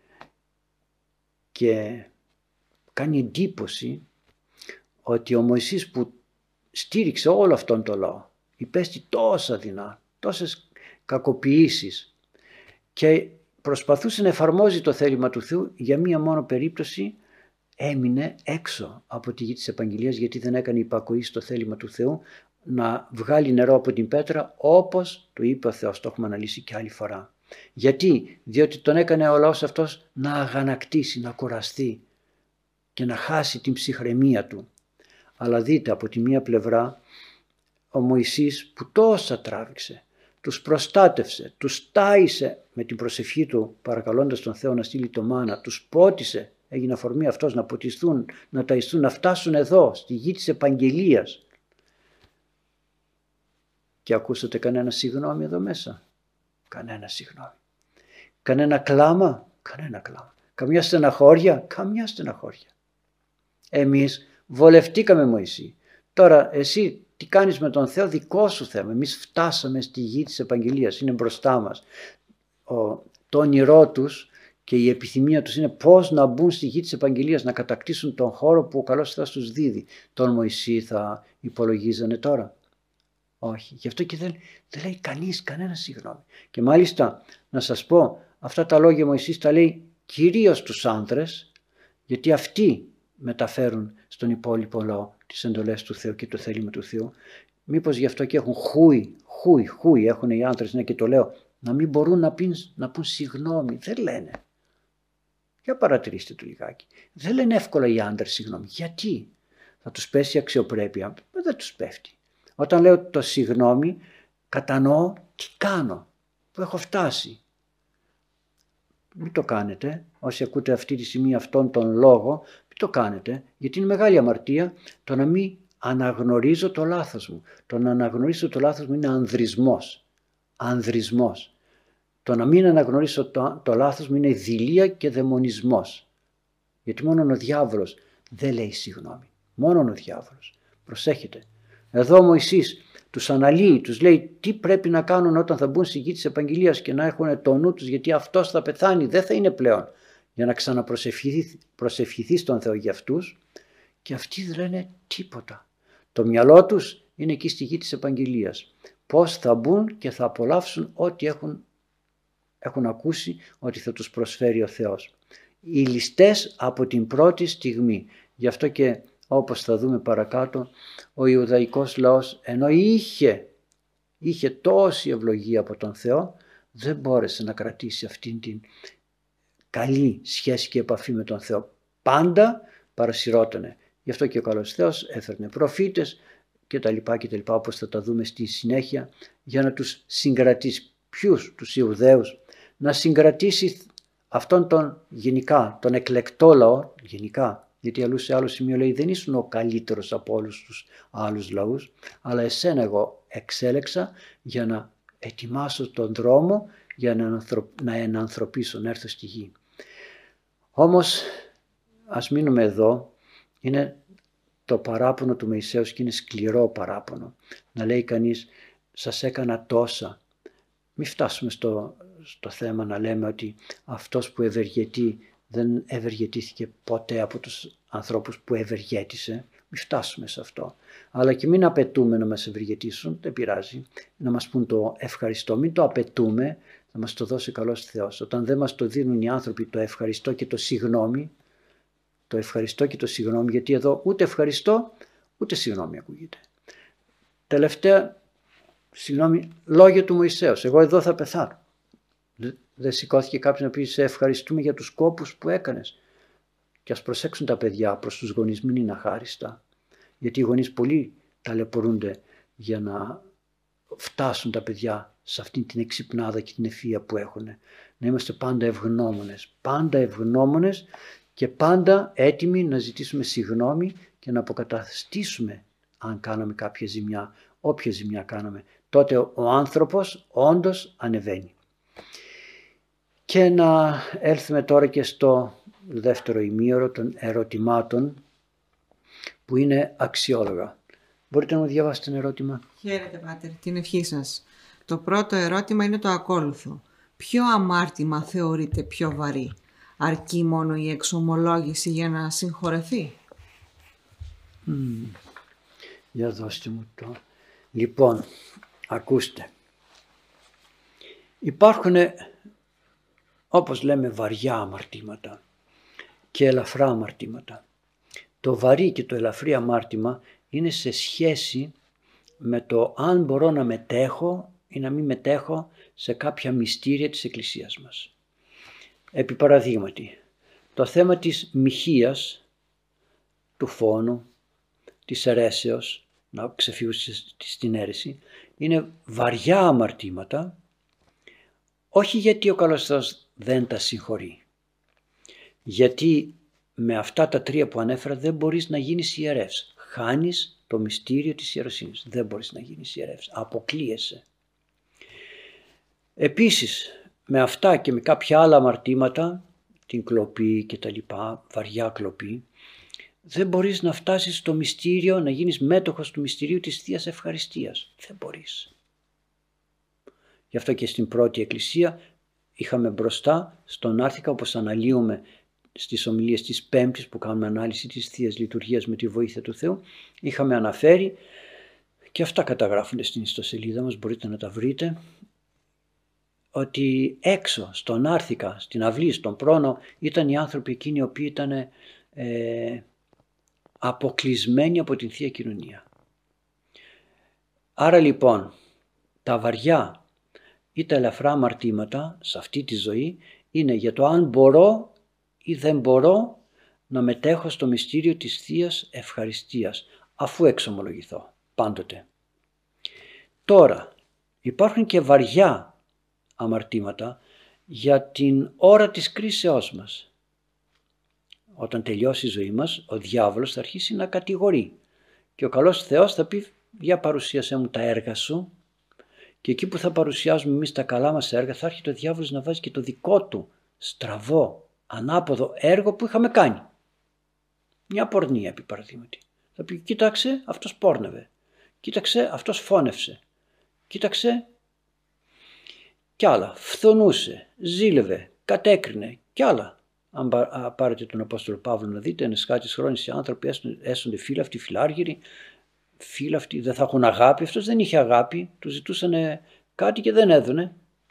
Και κάνει εντύπωση ότι ο Μωυσής που στήριξε όλο αυτόν τον λαό, υπέστη τόσα δεινά, τόσες κακοποιήσεις και προσπαθούσε να εφαρμόζει το θέλημα του Θεού, για μία μόνο περίπτωση έμεινε έξω από τη γη της επαγγελίας, γιατί δεν έκανε υπακοή στο θέλημα του Θεού να βγάλει νερό από την πέτρα, όπως του είπε ο Θεός. Το έχουμε αναλύσει και άλλη φορά. Γιατί? Διότι τον έκανε ο λαός αυτός να αγανακτήσει, να κουραστεί και να χάσει την ψυχραιμία του. Αλλά δείτε, από τη μία πλευρά ο Μωυσής που τόσα τράβηξε, τους προστάτευσε, τους τάισε με την προσευχή του, παρακαλώντας τον Θεό να στείλει το μάνα, τους πότισε, έγινε αφορμή αυτός να ποτιστούν, να ταϊστούν, να φτάσουν εδώ στη γη της επαγγελίας. Και ακούσατε κανένα συγγνώμη εδώ μέσα? Κανένα συγγνώμη. Κανένα κλάμα? Κανένα κλάμα. Καμιά στεναχώρια? Καμιά στεναχώρια. Εμείς βολευτήκαμε, Μωυσή. Τώρα εσύ τι κάνεις με τον Θεό? Δικό σου θέμα. Εμείς φτάσαμε στη γη της επαγγελίας, είναι μπροστά μας. Το όνειρό τους και η επιθυμία τους είναι πώς να μπουν στη γη της επαγγελίας, να κατακτήσουν τον χώρο που ο καλός Θεός τους δίδει. Τον Μωυσή θα υπολογίζανε τώρα? Όχι. Γι' αυτό και δεν λέει κανείς κανένα συγγνώμη. Και μάλιστα να σας πω, αυτά τα λόγια Μωυσής τα λέει κυρίως τους άνδρες, γιατί αυτοί μεταφέρουν στον υπόλοιπο λαό τις εντολές του Θεού και το θέλημα του Θεού. Μήπως γι' αυτό και έχουν χούι έχουν οι άνδρες, ναι, και το λέω, να μην μπορούν να πούν συγγνώμη. Δεν λένε. Για παρατηρήστε το λιγάκι. Δεν λένε εύκολα οι άνδρες συγγνώμη. Γιατί? Θα τους πέσει η αξιοπρέπεια? Δεν τους πέφτει. Όταν λέω το συγγνώμη, κατανοώ τι κάνω, που έχω φτάσει. Μην το κάνετε, όσοι ακούτε αυτή τη στιγμή αυτόν τον λόγο, μην το κάνετε, γιατί είναι μεγάλη αμαρτία το να μην αναγνωρίζω το λάθος μου. Το να αναγνωρίσω το λάθος μου είναι ανδρισμός. Ανδρισμός. Το να μην αναγνωρίσω το λάθος μου είναι δειλία και δαιμονισμός. Γιατί μόνο ο διάβολος δεν λέει συγγνώμη. Μόνο ο διάβολος. Προσέχετε. Εδώ ο Μωυσής τους αναλύει, τους λέει τι πρέπει να κάνουν όταν θα μπουν στη γη της επαγγελίας και να έχουν το νου τους, γιατί αυτός θα πεθάνει, δεν θα είναι πλέον, για να ξαναπροσευχηθεί στον Θεό για αυτούς. Και αυτοί δεν λένε τίποτα. Το μυαλό τους είναι εκεί στη γη της επαγγελίας. Πώς θα μπουν και θα απολαύσουν ό,τι έχουν ακούσει ότι θα τους προσφέρει ο Θεός. Οι ληστές από την πρώτη στιγμή. Γι' αυτό και όπως θα δούμε παρακάτω, ο Ιουδαϊκός λαός, ενώ είχε τόση ευλογία από τον Θεό, δεν μπόρεσε να κρατήσει αυτήν την καλή σχέση και επαφή με τον Θεό. Πάντα παρασυρώτανε. Γι' αυτό και ο καλός Θεός έφερνε προφήτες και τα λοιπά, όπως θα τα δούμε στη συνέχεια, για να τους συγκρατήσει. Ποιους? Τους Ιουδαίους. Να συγκρατήσει αυτόν τον γενικά, τον εκλεκτό λαό, γενικά, γιατί αλλού σε άλλο σημείο λέει δεν ήσουν ο καλύτερος από όλους τους άλλους λαούς, αλλά εσένα εγώ εξέλεξα για να ετοιμάσω τον δρόμο για να ενανθρωπίσω, να έρθω στη γη. Όμως ας μείνουμε εδώ. Είναι το παράπονο του Μωυσέως και είναι σκληρό παράπονο. Να λέει κανείς σας έκανα τόσα. Μην φτάσουμε στο θέμα να λέμε ότι αυτός που ευεργετεί δεν ευεργετήθηκε ποτέ από τους ανθρώπους που ευεργέτησε. Μην φτάσουμε σε αυτό. Αλλά και μην απαιτούμε να μας ευεργετήσουν, δεν πειράζει. Να μας πούν το ευχαριστώ. Μην το απαιτούμε, θα μας το δώσει καλός Θεός. Όταν δεν μας το δίνουν οι άνθρωποι το ευχαριστώ και το συγγνώμη, το ευχαριστώ και το συγγνώμη, γιατί εδώ ούτε ευχαριστώ ούτε συγγνώμη ακούγεται. Τελευταία, συγγνώμη, λόγια του Μωυσέως. Εγώ εδώ θα πεθάνω. Δεν σηκώθηκε κάποιος να πει σε ευχαριστούμε για τους κόπους που έκανες. Και ας προσέξουν τα παιδιά προς τους γονείς, μην είναι αχάριστα. Γιατί οι γονείς πολύ ταλαιπωρούνται για να φτάσουν τα παιδιά σε αυτή την εξυπνάδα και την ευφυΐα που έχουν. Να είμαστε πάντα ευγνώμονες και πάντα έτοιμοι να ζητήσουμε συγγνώμη και να αποκαταστήσουμε αν κάναμε κάποια ζημιά, όποια ζημιά κάναμε. Τότε ο άνθρωπος όντως ανεβαίνει. Και να έλθουμε τώρα και στο δεύτερο ημίωρο των ερωτημάτων που είναι αξιόλογα. Μπορείτε να μου διαβάσετε ένα ερώτημα? Χαίρετε, Πάτερ, την ευχή σας. Το πρώτο ερώτημα είναι το ακόλουθο. Ποιο αμάρτημα θεωρείται πιο βαρύ? Αρκεί μόνο η εξομολόγηση για να συγχωρεθεί? Για δώστε μου το. Λοιπόν, ακούστε. Υπάρχουν, όπως λέμε, βαριά αμαρτήματα και ελαφρά αμαρτήματα. Το βαρύ και το ελαφρύ αμάρτημα είναι σε σχέση με το αν μπορώ να μετέχω ή να μην μετέχω σε κάποια μυστήρια της Εκκλησίας μας. Επί παραδείγματι, το θέμα της μοιχείας, του φόνου, της αιρέσεως, να ξεφύγω στην αίρεση, είναι βαριά αμαρτήματα, όχι γιατί ο καλός Θεός δεν τα συγχωρεί. Γιατί με αυτά τα τρία που ανέφερα δεν μπορείς να γίνεις ιερεύς. Χάνεις το μυστήριο της ιεροσύνης. Δεν μπορείς να γίνεις ιερεύς. Αποκλείεσαι. Επίσης, με αυτά και με κάποια άλλα αμαρτήματα, την κλοπή και τα λοιπά, βαριά κλοπή, δεν μπορείς να φτάσεις στο μυστήριο, να γίνεις μέτοχος του μυστηρίου της Θείας Ευχαριστίας. Δεν μπορείς. Γι' αυτό και στην πρώτη εκκλησία είχαμε μπροστά στον άρθικα, όπως αναλύουμε στις ομιλίες της Πέμπτης που κάνουμε ανάλυση της Θείας Λειτουργίας με τη βοήθεια του Θεού, είχαμε αναφέρει και αυτά καταγράφονται στην ιστοσελίδα μας, μπορείτε να τα βρείτε, ότι έξω στον άρθικα, στην αυλή, στον πρόνο, ήταν οι άνθρωποι εκείνοι οι οποίοι ήταν αποκλεισμένοι από την Θεία Κοινωνία. Άρα λοιπόν τα βαριά ή τα ελαφρά αμαρτήματα σε αυτή τη ζωή είναι για το αν μπορώ ή δεν μπορώ να μετέχω στο μυστήριο της Θείας Ευχαριστίας αφού εξομολογηθώ πάντοτε. Τώρα υπάρχουν και βαριά αμαρτήματα για την ώρα της κρίσεώς μας. Όταν τελειώσει η ζωή μας, ο διάβολος θα αρχίσει να κατηγορεί και ο καλός Θεός θα πει για παρουσίασέ μου τα έργα σου, και εκεί που θα παρουσιάζουμε εμείς τα καλά μας έργα θα έρχεται ο διάβολος να βάζει και το δικό του στραβό, ανάποδο έργο που είχαμε κάνει. Μια πορνεία επί παραδείγματι. Θα πει κοίταξε αυτός πόρνευε, κοίταξε αυτός φώνευσε, κοίταξε κι άλλα, φθονούσε, ζήλευε, κατέκρινε κι άλλα. Αν πάρετε τον Απόστολο Παύλο να δείτε, ενεσχάτης χρόνης οι άνθρωποι έσονται φύλαυτοι, φιλάργυροι, φύλαυτοι, δεν θα έχουν αγάπη. Αυτός δεν είχε αγάπη, του ζητούσαν κάτι και δεν έδωνε.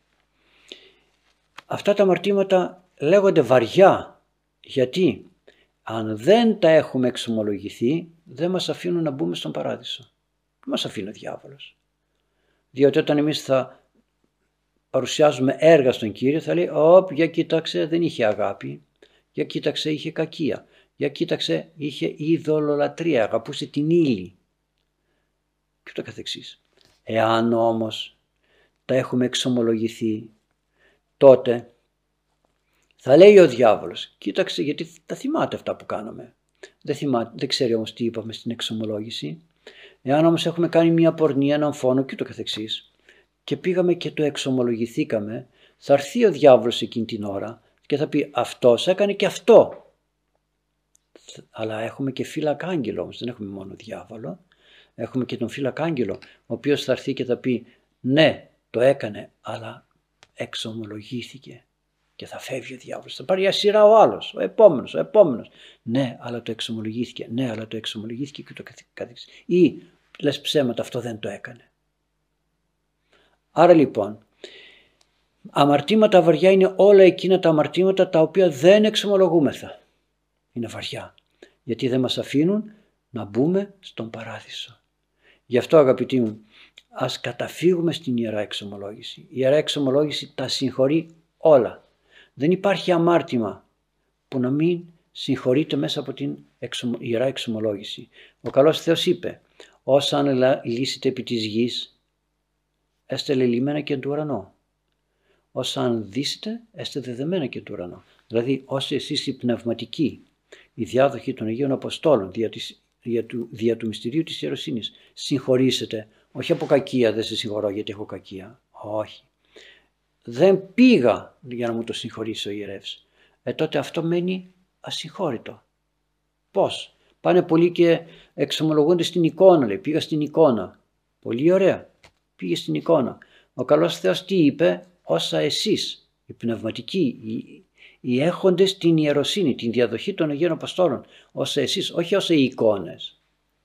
Αυτά τα αμαρτήματα λέγονται βαριά, γιατί αν δεν τα έχουμε εξομολογηθεί δεν μας αφήνουν να μπούμε στον παράδεισο. Δεν μας αφήνει ο διάβολος. Διότι όταν εμείς θα παρουσιάζουμε έργα στον Κύριο θα λέει για κοίταξε δεν είχε αγάπη, για κοίταξε είχε κακία, για κοίταξε είχε ειδωλολατρία, αγαπούσε την ύλη και το καθεξής. Εάν όμως τα έχουμε εξομολογηθεί, τότε θα λέει ο διάβολος, κοίταξε γιατί τα θυμάται αυτά που κάναμε. Δεν ξέρει όμως τι είπαμε στην εξομολόγηση. Εάν όμως έχουμε κάνει μια πορνεία, έναν φόνο και το καθεξής και πήγαμε και το εξομολογηθήκαμε, θα έρθει ο διάβολος εκείνη την ώρα και θα πει αυτός έκανε και αυτό. Αλλά έχουμε και φύλακα άγγελο όμως, δεν έχουμε μόνο διάβολο. Έχουμε και τον φύλακα άγγελο, ο οποίος θα έρθει και θα πει ναι το έκανε αλλά εξομολογήθηκε. Και θα φεύγει ο διάβολος, θα πάρει για σειρά ο άλλος, ο επόμενος. Ναι, αλλά το εξομολογήθηκε, ναι, αλλά το εξομολογήθηκε και το καθεξής. Ή λες ψέματα, αυτό δεν το έκανε. Άρα λοιπόν, αμαρτήματα βαριά είναι όλα εκείνα τα αμαρτήματα τα οποία δεν εξομολογούμεθα. Είναι βαριά, γιατί δεν μας αφήνουν να μπούμε στον παράδεισο. Γι' αυτό αγαπητοί μου, ας καταφύγουμε στην Ιερά Εξομολόγηση. Η Ιερά Εξομολόγηση τα συγχωρεί όλα. Δεν υπάρχει αμάρτημα που να μην συγχωρείται μέσα από την Ιερά Εξομολόγηση. Ο καλός Θεός είπε, όσα αν λύσετε επί της γης, έστε λελειμμένα και του ουρανό. Όσα αν δείσετε, έστε δεδεμένα και του ουρανό. Δηλαδή, όσοι εσείς οι πνευματικοί, οι διάδοχοι των Αγίων Αποστόλων, δια του μυστηρίου της ιεροσύνης, συγχωρήσετε, όχι από κακία, δεν σε συγχωρώ γιατί έχω κακία. Όχι. Δεν πήγα για να μου το συγχωρήσει ο ιερεύς. Τότε αυτό μένει ασυγχώρητο. Πώς? Πάνε πολλοί και εξομολογούνται στην εικόνα, λέει. Πήγα στην εικόνα. Πολύ ωραία. Πήγε στην εικόνα. Ο καλός Θεός τι είπε? Όσα εσείς, οι πνευματικοί, οι έχοντες την ιεροσύνη, την διαδοχή των Αγίων Αποστόλων, όσα εσείς, όχι όσα οι εικόνες.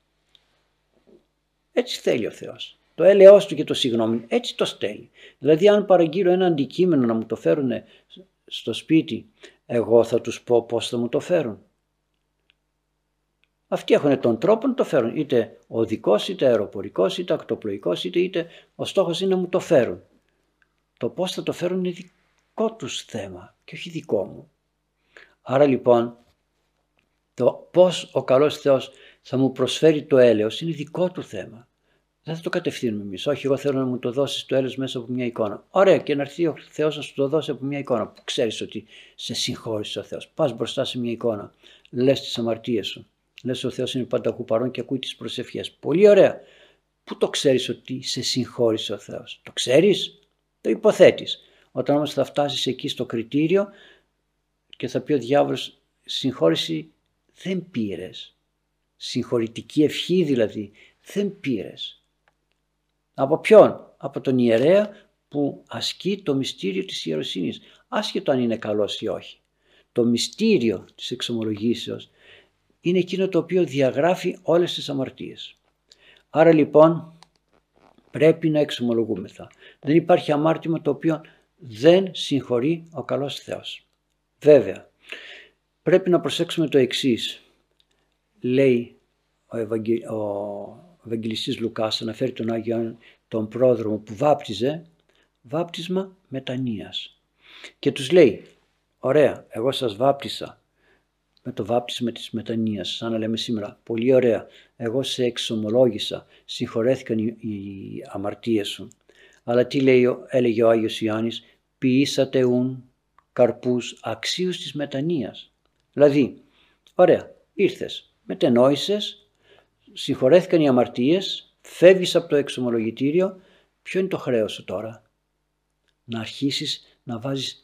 Έτσι θέλει ο Θεός. Το έλεος του και το συγγνώμη, έτσι το στέλνει. Δηλαδή αν παραγγείλω ένα αντικείμενο να μου το φέρουν στο σπίτι, εγώ θα τους πω πώς θα μου το φέρουν. Αυτοί έχουν τον τρόπο να το φέρουν, είτε οδικός, είτε αεροπορικός, είτε ακτοπλοϊκός, είτε ο στόχος είναι να μου το φέρουν. Το πώς θα το φέρουν είναι δικό τους θέμα και όχι δικό μου. Άρα λοιπόν το πώς ο καλός Θεός θα μου προσφέρει το έλεος είναι δικό του θέμα. Δεν θα το κατευθύνουμε εμείς. Όχι, εγώ θέλω να μου το δώσεις το έλεος μέσα από μια εικόνα. Ωραία, και να έρθει ο Θεός να σου το δώσει από μια εικόνα που ξέρεις ότι σε συγχώρησε ο Θεός. Πας μπροστά σε μια εικόνα, λες τις αμαρτίες σου. Λες ο Θεός είναι πανταχού παρόν και ακούει τις προσευχές. Πολύ ωραία. Πού το ξέρεις ότι σε συγχώρησε ο Θεός? Το ξέρεις? Το υποθέτεις. Όταν όμως θα φτάσεις εκεί στο κριτήριο και θα πει ο διάβολος συγχώρηση δεν πήρες. Συγχωρητική ευχή δηλαδή δεν πήρες. Από ποιον? Από τον ιερέα που ασκεί το μυστήριο της ιεροσύνης, άσχετο αν είναι καλός ή όχι. Το μυστήριο της εξομολογήσεως είναι εκείνο το οποίο διαγράφει όλες τις αμαρτίες. Άρα λοιπόν πρέπει να εξομολογούμεθα. Δεν υπάρχει αμάρτημα το οποίο δεν συγχωρεί ο καλός Θεός. Βέβαια, πρέπει να προσέξουμε το εξής. Λέει ο Ευαγγελιστής Λουκάς, αναφέρει τον Άγιο Ιωάννη, τον πρόδρομο που βάπτιζε, βάπτισμα μετανοίας. Και τους λέει, ωραία, εγώ σας βάπτισα με το βάπτισμα της μετανοίας, σαν να λέμε σήμερα, πολύ ωραία, εγώ σε εξομολόγησα, συγχωρέθηκαν οι αμαρτίες σου. Αλλά τι έλεγε ο Άγιος Ιωάννης, ποιήσατε ουν καρπούς αξίους της μετανοίας. Δηλαδή, ωραία, ήρθες, μετενόησες, συγχωρέθηκαν οι αμαρτίες, φεύγεις από το εξομολογητήριο, ποιο είναι το χρέος σου τώρα? Να αρχίσεις να βάζεις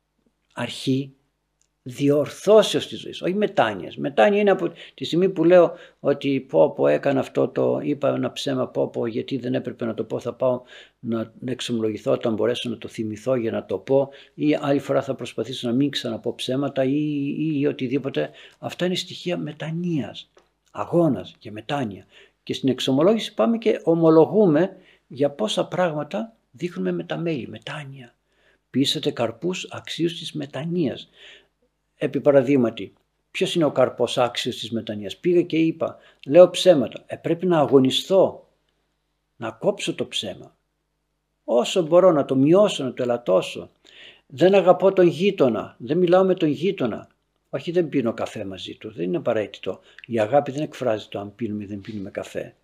αρχή διορθώσεως της ζωής, όχι μετάνοιας. Μετάνοια είναι από τη στιγμή που λέω ότι πω έκανα αυτό, το είπα ένα ψέμα, γιατί δεν έπρεπε να το πω, θα πάω να εξομολογηθώ όταν μπορέσω να το θυμηθώ για να το πω, ή άλλη φορά θα προσπαθήσω να μην ξαναπώ ψέματα ή οτιδήποτε. Αυτά είναι στοιχεία μετανοίας, αγώνας για μετάνοια. Και στην εξομολόγηση πάμε και ομολογούμε για πόσα πράγματα δείχνουμε με τα μέλη, μετάνοια. Ποιήσατε καρπούς αξίους της μετανοίας. Επί παραδείγματι, ποιος είναι ο καρπός άξιος της μετανοίας? Πήγα και είπα, λέω ψέματα. Πρέπει να αγωνιστώ, να κόψω το ψέμα. Όσο μπορώ να το μειώσω, να το ελαττώσω. Δεν αγαπώ τον γείτονα, δεν μιλάω με τον γείτονα. Όχι, δεν πίνω καφέ μαζί του, δεν είναι απαραίτητο. Η αγάπη δεν εκφράζεται αν πίνουμε ή δεν πίνουμε καφέ.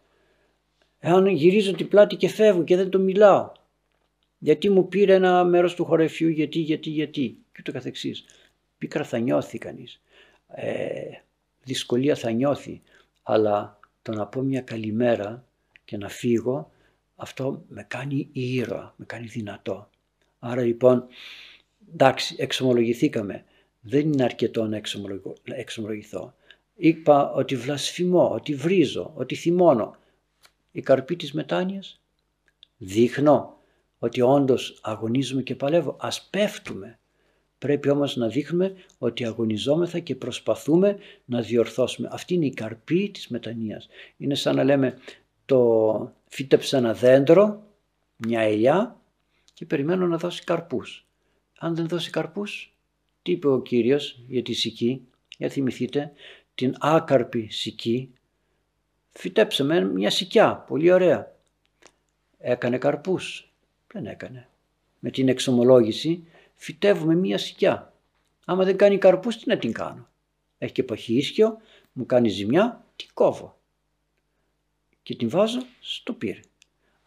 Εάν γυρίζω την πλάτη και φεύγω και δεν το μιλάω. Γιατί μου πήρε ένα μέρος του χορεφιού, γιατί και ούτω καθεξής. Πίκρα θα νιώθει κανείς, δυσκολία θα νιώθει, αλλά το να πω μια καλημέρα και να φύγω, αυτό με κάνει ήρωα, με κάνει δυνατό. Άρα λοιπόν, εντάξει, εξομολογηθήκαμε, δεν είναι αρκετό να εξομολογηθώ. Είπα ότι βλασφημώ, ότι βρίζω, ότι θυμώνω. Η καρπή της μετάνοιας, δείχνω ότι όντως αγωνίζουμε και παλεύω, ας πέφτουμε. Πρέπει όμως να δείχνουμε ότι αγωνιζόμεθα και προσπαθούμε να διορθώσουμε. Αυτή είναι η καρπή της μετανοίας. Είναι σαν να λέμε το φύτεψα ένα δέντρο, μια ελιά και περιμένω να δώσει καρπούς. Αν δεν δώσει καρπούς, τι είπε ο Κύριος για τη σική? Για θυμηθείτε την άκαρπη σική. Φυτέψαμε μια σικιά, πολύ ωραία. Έκανε καρπούς? Δεν έκανε. Με την εξομολόγηση φυτεύουμε μία σικιά. Άμα δεν κάνει καρπούς, τι να την κάνω? Έχει και παχύίσχυο, μου κάνει ζημιά, την κόβω και την βάζω στο πύρ.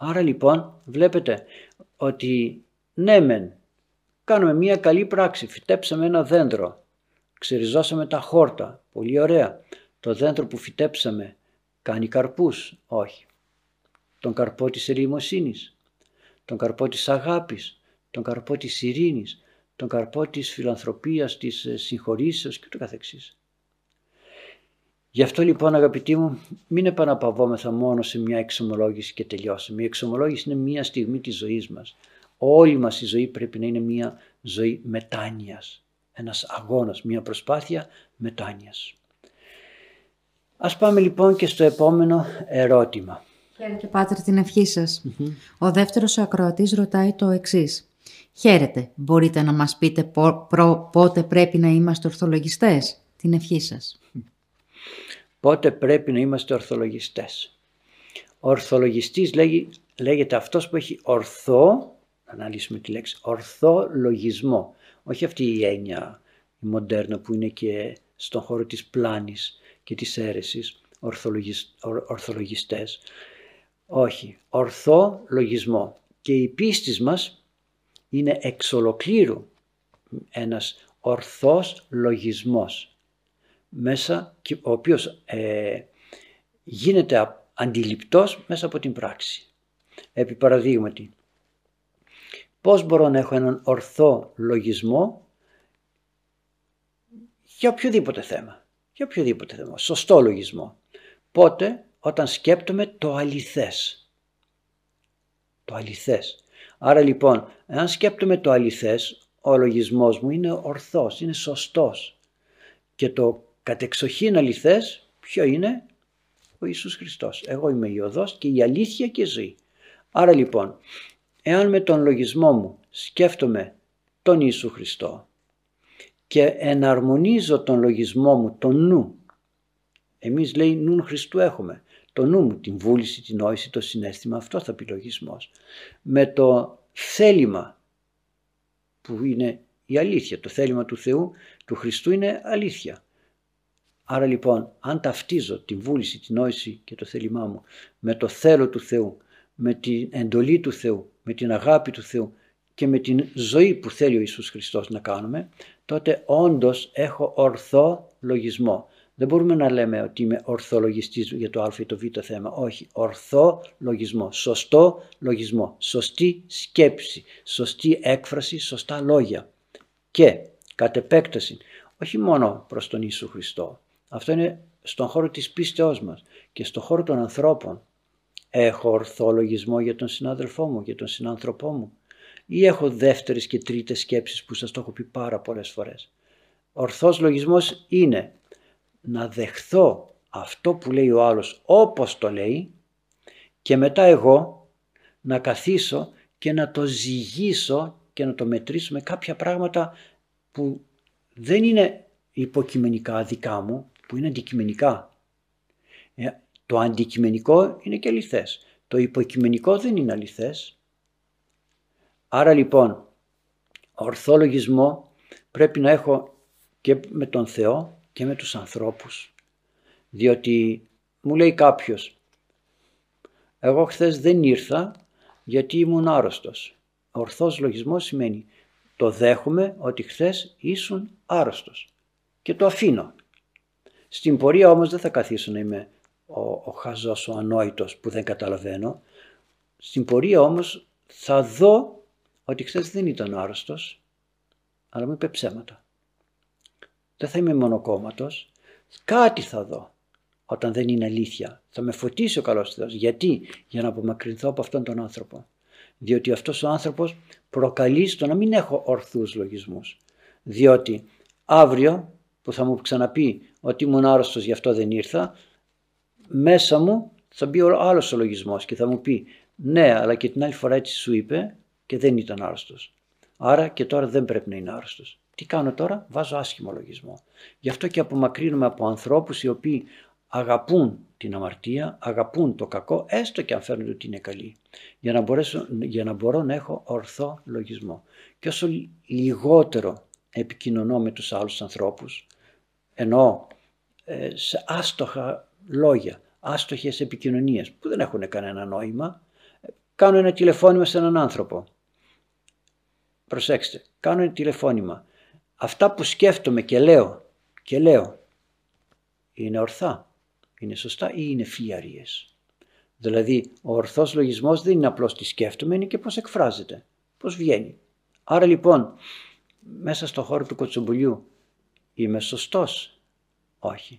Άρα λοιπόν βλέπετε ότι ναι μεν, κάνουμε μια καλή πράξη, φυτέψαμε ένα δέντρο, ξεριζώσαμε τα χόρτα, πολύ ωραία. Το δέντρο που φυτέψαμε κάνει καρπούς? Όχι. Τον καρπό της ερημοσύνης, τον καρπό της αγάπης, τον καρπό της ειρήνης, τον καρπό της φιλανθρωπίας, της συγχωρήσεως και το καθεξής. Γι' αυτό λοιπόν αγαπητοί μου, μην επαναπαυόμεθα μόνο σε μια εξομολόγηση και τελειώσαμε. Η εξομολόγηση είναι μια στιγμή της ζωής μας. Όλη μας η ζωή πρέπει να είναι μια ζωή μετάνοιας, ένας αγώνας, μια προσπάθεια μετάνοιας. Ας πάμε λοιπόν και στο επόμενο ερώτημα. Χαίρετε Πάτερ, την ευχή σας. Ο δεύτερος ακροατής ρωτάει το εξής. Χαίρετε, μπορείτε να μας πείτε πότε πρέπει να είμαστε ορθολογιστές? Την ευχή σας. Πότε πρέπει να είμαστε ορθολογιστές? Ορθολογιστής λέγεται αυτός που έχει ορθό, αναλύσουμε τη λέξη, ορθό λογισμό. Όχι αυτή η έννοια η μοντέρνα που είναι και στον χώρο της πλάνης και της αίρεσης, ορθολογιστές. Όχι, ορθό λογισμό. Και η πίστη μας είναι εξ ολοκλήρου ένας ορθός λογισμός, μέσα, ο οποίος γίνεται αντιληπτός μέσα από την πράξη. Επί παραδείγματι, πώς μπορώ να έχω έναν ορθό λογισμό για οποιοδήποτε θέμα, σωστό λογισμό? Πότε? Όταν σκέπτομαι το αληθές. Το αληθές. Άρα λοιπόν, αν σκέπτομαι το αληθές, ο λογισμός μου είναι ορθός, είναι σωστός. Και το κατεξοχήν αληθές ποιο είναι? Ο Ιησούς Χριστός. Εγώ είμαι η οδός και η αλήθεια και η ζωή. Άρα λοιπόν, εάν με τον λογισμό μου σκέφτομαι τον Ιησού Χριστό και εναρμονίζω τον λογισμό μου, τον νου, εμείς λέει νου Χριστού έχουμε, το νου μου, την βούληση, την νόηση, το συναίσθημα, αυτό θα πει λογισμός, με το θέλημα που είναι η αλήθεια, το θέλημα του Θεού, του Χριστού είναι αλήθεια. Άρα λοιπόν, αν ταυτίζω την βούληση, την νόηση και το θέλημά μου με το θέλω του Θεού, με την εντολή του Θεού, με την αγάπη του Θεού και με την ζωή που θέλει ο Ιησούς Χριστός να κάνουμε, τότε όντως έχω ορθό λογισμό. Δεν μπορούμε να λέμε ότι είμαι ορθολογιστής για το α ή το β θέμα. Όχι, ορθό λογισμό, σωστό λογισμό, σωστή σκέψη, σωστή έκφραση, σωστά λόγια. Και κατ' επέκταση, όχι μόνο προς τον Ιησού Χριστό. Αυτό είναι στον χώρο της πίστεώς μας και στον χώρο των ανθρώπων. Έχω ορθό λογισμό για τον συνάδελφό μου, για τον συνάνθρωπό μου, ή έχω δεύτερες και τρίτες σκέψεις που σας το έχω πει πάρα πολλές φορές? Ορθός λογισμός είναι να δεχθώ αυτό που λέει ο άλλος όπως το λέει και μετά εγώ να καθίσω και να το ζυγίσω και να το μετρήσω με κάποια πράγματα που δεν είναι υποκειμενικά δικά μου, που είναι αντικειμενικά. Το αντικειμενικό είναι και αληθές. Το υποκειμενικό δεν είναι αληθές. Άρα λοιπόν, ορθό λογισμό πρέπει να έχω και με τον Θεό και με τους ανθρώπους. Διότι μου λέει κάποιος, εγώ χθες δεν ήρθα γιατί ήμουν άρρωστος. Ορθός λογισμός σημαίνει το δέχομαι ότι χθες ήσουν άρρωστος και το αφήνω. Στην πορεία όμως δεν θα καθίσω να είμαι ο χαζός, ο ανόητος που δεν καταλαβαίνω. Στην πορεία όμως θα δω ότι χθες δεν ήταν άρρωστος, αλλά μου είπε ψέματα. Δεν θα είμαι μονοκόμματος, κάτι θα δω όταν δεν είναι αλήθεια. Θα με φωτίσει ο καλός Θεός. Γιατί? Για να απομακρυνθώ από αυτόν τον άνθρωπο. Διότι αυτός ο άνθρωπος προκαλεί στο να μην έχω ορθούς λογισμούς. Διότι αύριο που θα μου ξαναπεί ότι ήμουν άρρωστος γι' αυτό δεν ήρθα, μέσα μου θα μπει ο άλλος ο λογισμός και θα μου πει ναι, αλλά και την άλλη φορά έτσι σου είπε και δεν ήταν άρρωστος. Άρα και τώρα δεν πρέπει να είναι άρρωστος. Τι κάνω τώρα? Βάζω άσχημο λογισμό. Γι' αυτό και απομακρύνομαι από ανθρώπους οι οποίοι αγαπούν την αμαρτία, αγαπούν το κακό, έστω και αν φαίνονται ότι είναι καλοί, για να μπορώ να έχω ορθό λογισμό. Και όσο λιγότερο επικοινωνώ με τους άλλους ανθρώπους, εννοώ σε άστοχα λόγια, άστοχες επικοινωνίες που δεν έχουν κανένα νόημα, κάνω ένα τηλεφώνημα σε έναν άνθρωπο. Προσέξτε, κάνω ένα τηλεφώνημα. Αυτά που σκέφτομαι και λέω, είναι ορθά, είναι σωστά ή είναι φλιαρίες? Δηλαδή, ο ορθός λογισμός δεν είναι απλώς τι σκέφτομαι, είναι και πώς εκφράζεται, πώς βγαίνει. Άρα λοιπόν, μέσα στο χώρο του κοτσομπολιού είμαι σωστός? Όχι.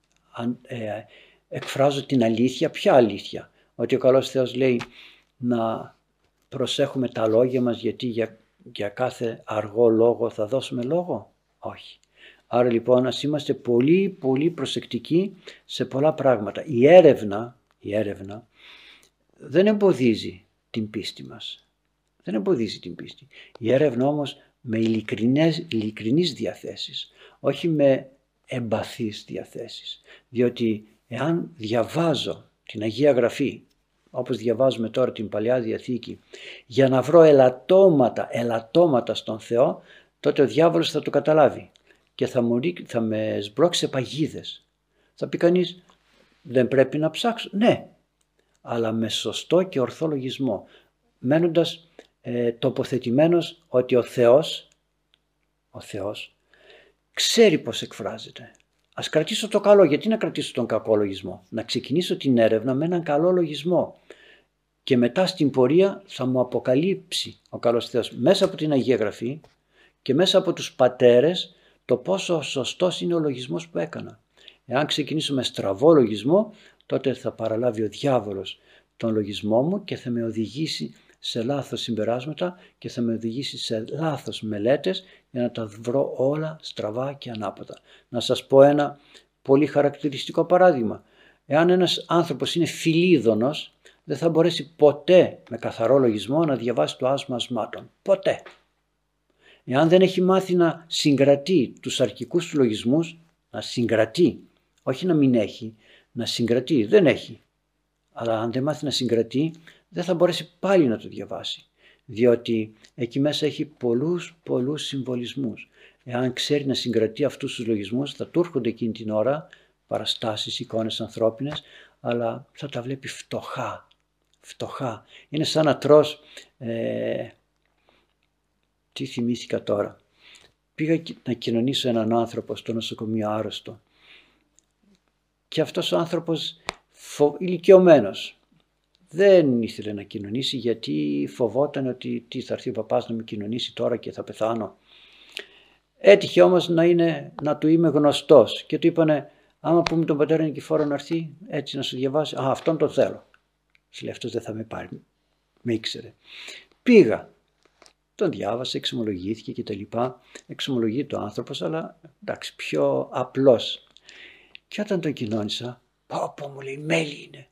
Εκφράζω την αλήθεια. Ποια αλήθεια? Ότι ο καλός Θεός λέει να προσέχουμε τα λόγια μας, γιατί για κάθε αργό λόγο θα δώσουμε λόγο? Όχι. Άρα λοιπόν ας είμαστε πολύ πολύ προσεκτικοί σε πολλά πράγματα. Η έρευνα δεν εμποδίζει την πίστη μας. Δεν εμποδίζει την πίστη. Η έρευνα όμως με ειλικρινείς διαθέσεις, όχι με εμπαθείς διαθέσεις. Διότι εάν διαβάζω την Αγία Γραφή, όπως διαβάζουμε τώρα την Παλαιά Διαθήκη, για να βρω ελαττώματα στον Θεό, τότε ο διάβολος θα το καταλάβει και θα με σμπρώξει σε παγίδες. Θα πει κανείς, δεν πρέπει να ψάξω? Ναι, αλλά με σωστό και ορθό λογισμό, μένοντας τοποθετημένος ότι ο Θεός ξέρει πώς εκφράζεται. Ας κρατήσω το καλό. Γιατί να κρατήσω τον κακό λογισμό? Να ξεκινήσω την έρευνα με έναν καλό λογισμό και μετά στην πορεία θα μου αποκαλύψει ο καλός Θεός μέσα από την Αγία Γραφή και μέσα από τους πατέρες το πόσο σωστός είναι ο λογισμός που έκανα. Εάν ξεκινήσω με στραβό λογισμό, τότε θα παραλάβει ο διάβολος τον λογισμό μου και θα με οδηγήσει σε λάθος συμπεράσματα και θα με οδηγήσει σε λάθος μελέτες για να τα βρω όλα στραβά και ανάποδα. Να σας πω ένα πολύ χαρακτηριστικό παράδειγμα. Εάν ένας άνθρωπος είναι φιλίδωνος, δεν θα μπορέσει ποτέ με καθαρό λογισμό να διαβάσει το άσμα ασμάτων. Ποτέ. Εάν δεν έχει μάθει να συγκρατεί τους αρχικούς του λογισμούς, να συγκρατεί, όχι να μην έχει, να συγκρατεί, δεν έχει. Αλλά αν δεν μάθει να συγκρατεί, δεν θα μπορέσει πάλι να το διαβάσει. Διότι εκεί μέσα έχει πολλούς συμβολισμούς. Εάν ξέρει να συγκρατεί αυτούς τους λογισμούς, θα του έρχονται εκείνη την ώρα παραστάσεις, εικόνες ανθρώπινες, αλλά θα τα βλέπει φτωχά. Είναι σαν να τρως, τι θυμήθηκα τώρα. Πήγα να κοινωνήσω έναν άνθρωπο στο νοσοκομείο άρρωστο και αυτός ο άνθρωπος ηλικιωμένος δεν ήθελε να κοινωνήσει γιατί φοβόταν ότι τι θα έρθει ο παπάς να με κοινωνήσει τώρα και θα πεθάνω. Έτυχε όμως να του είμαι γνωστός και του είπανε, άμα πούμε τον πατέρα Νικηφόρο να έρθει έτσι να σου διαβάσει, αυτόν τον θέλω. Σου λέει, αυτός δεν θα με πάρει, με ήξερε. Πήγα, τον διάβασε, εξομολογήθηκε και τα λοιπά. Εξομολογείται ο άνθρωπος, αλλά εντάξει, πιο απλός. Και όταν τον κοινώνησα, μου λέει, μέλη είναι.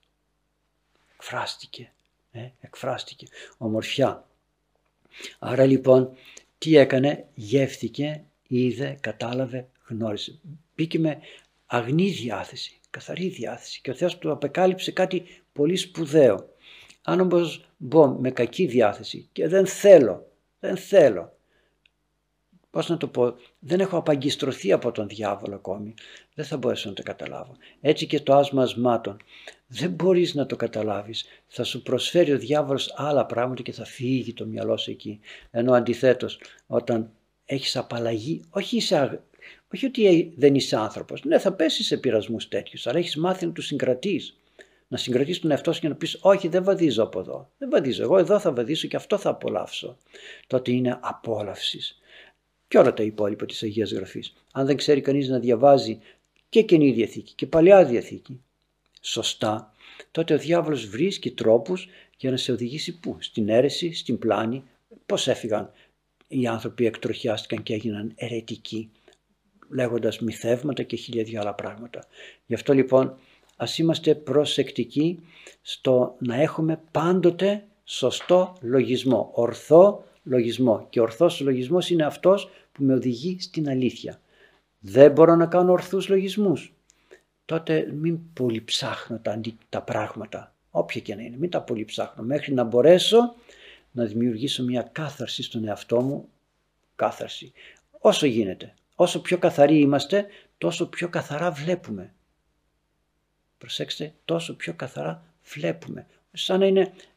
Εκφράστηκε, ομορφιά. Άρα λοιπόν, τι έκανε? Γεύθηκε, είδε, κατάλαβε, γνώρισε. Μπήκε με αγνή διάθεση, καθαρή διάθεση και ο Θεός του απεκάλυψε κάτι πολύ σπουδαίο. Αν όμως μπω με κακή διάθεση και δεν θέλω, πώς να το πω, δεν έχω απαγκιστρωθεί από τον διάβολο ακόμη, δεν θα μπορέσω να το καταλάβω. Έτσι και το άσμα ασμάτων, δεν μπορείς να το καταλάβεις. Θα σου προσφέρει ο διάβολος άλλα πράγματα και θα φύγει το μυαλό σου εκεί. Ενώ αντιθέτως, όταν έχεις απαλλαγή, όχι ότι δεν είσαι άνθρωπος, ναι, θα πέσεις σε πειρασμούς τέτοιους, αλλά έχεις μάθει να τους συγκρατείς. Να συγκρατείς τον εαυτό σου και να πεις, όχι, δεν βαδίζω από εδώ. Δεν βαδίζω, εγώ εδώ θα βαδίσω και αυτό θα απολαύσω. Τότε είναι απόλαυσης. Και όλα τα υπόλοιπα της Αγίας Γραφής. Αν δεν ξέρει κανείς να διαβάζει και Καινή Διαθήκη και Παλαιά Διαθήκη σωστά, τότε ο διάβολος βρίσκει τρόπους για να σε οδηγήσει πού? Στην αίρεση, στην πλάνη. Πώς έφυγαν οι άνθρωποι, εκτροχιάστηκαν και έγιναν αιρετικοί, λέγοντας μυθεύματα και 1000 άλλα πράγματα. Γι' αυτό λοιπόν ας είμαστε προσεκτικοί στο να έχουμε πάντοτε σωστό λογισμό, ορθό λογισμό. Και ορθός λογισμός είναι αυτός που με οδηγεί στην αλήθεια. Δεν μπορώ να κάνω ορθούς λογισμούς. Τότε μην πολυψάχνω τα πράγματα, όποια και να είναι, μην τα πολυψάχνω, μέχρι να μπορέσω να δημιουργήσω μια κάθαρση στον εαυτό μου, κάθαρση. Όσο γίνεται, όσο πιο καθαροί είμαστε, τόσο πιο καθαρά βλέπουμε. Προσέξτε, τόσο πιο καθαρά βλέπουμε. Σαν να είναι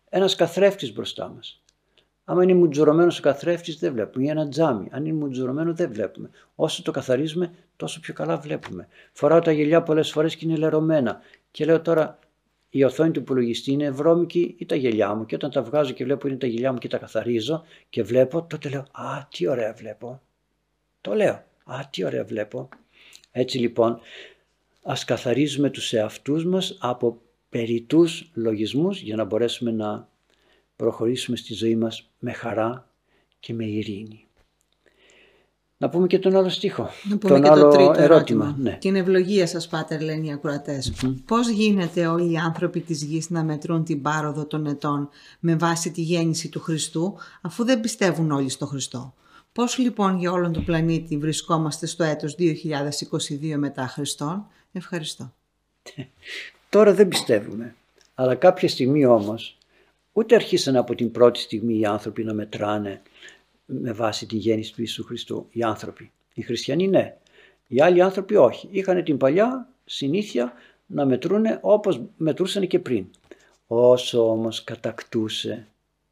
ένας καθρέφτης μπροστά μας. Άμα είναι μουτζουρωμένος ο καθρέφτης δεν βλέπουμε, ή ένα τζάμι. Αν είναι μουτζουρωμένο δεν βλέπουμε. Όσο το καθαρίζουμε τόσο πιο καλά βλέπουμε. Φοράω τα γυαλιά πολλές φορές και είναι λερωμένα. Και λέω τώρα η οθόνη του υπολογιστή είναι βρώμικη ή τα γυαλιά μου. Και όταν τα βγάζω και βλέπω είναι τα γυαλιά μου και τα καθαρίζω και βλέπω, τότε λέω «Α, τι ωραία βλέπω». Το λέω «Α, τι ωραία βλέπω». Έτσι λοιπόν ας καθαρίζουμε τους εαυτούς μας από περιττούς λογισμούς για να μπορέσουμε να προχωρήσουμε στη ζωή μας με χαρά και με ειρήνη. Να πούμε και τον άλλο στίχο. Να πούμε τον και άλλο το τρίτο ερώτημα. Ναι. Την ευλογία σας, Πάτερ, λένε οι ακροατές. Πώς γίνεται όλοι οι άνθρωποι της γης να μετρούν την πάροδο των ετών με βάση τη γέννηση του Χριστού, αφού δεν πιστεύουν όλοι στο Χριστό? Πώς λοιπόν για όλον τον πλανήτη βρισκόμαστε στο έτος 2022 μετά Χριστόν? Ευχαριστώ. Τώρα δεν πιστεύουμε. Αλλά κάποια στιγμή όμως, ούτε αρχίσαν από την πρώτη στιγμή οι άνθρωποι να μετράνε με βάση τη γέννηση του Ιησού Χριστού. Οι άνθρωποι. Οι χριστιανοί ναι. Οι άλλοι άνθρωποι όχι. Είχαν την παλιά συνήθεια να μετρούνε όπως μετρούσαν και πριν. Όσο όμως κατακτούσε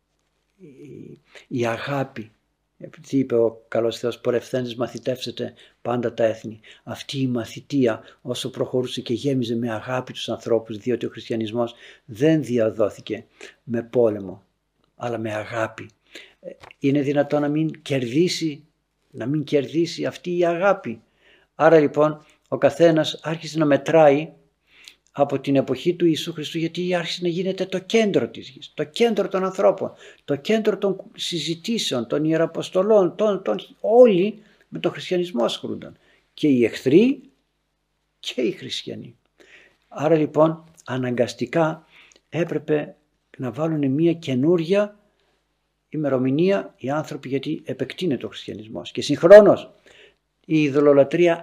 η αγάπη, επειδή είπε ο καλός Θεός, πορευθέντες μαθητεύσετε πάντα τα έθνη. Αυτή η μαθητεία όσο προχωρούσε και γέμιζε με αγάπη τους ανθρώπους, διότι ο χριστιανισμός δεν διαδόθηκε με πόλεμο, αλλά με αγάπη. Είναι δυνατόν να μην κερδίσει αυτή η αγάπη? Άρα λοιπόν ο καθένας άρχισε να μετράει από την εποχή του Ιησού Χριστού, γιατί άρχισε να γίνεται το κέντρο της γης, το κέντρο των ανθρώπων, το κέντρο των συζητήσεων, των ιεραποστολών, όλοι με τον χριστιανισμό ασχολούνταν. Και οι εχθροί και οι χριστιανοί. Άρα λοιπόν αναγκαστικά έπρεπε να βάλουν μια καινούρια ημερομηνία οι άνθρωποι, γιατί επεκτείνεται ο χριστιανισμός. Και συγχρόνως η ειδωλολατρία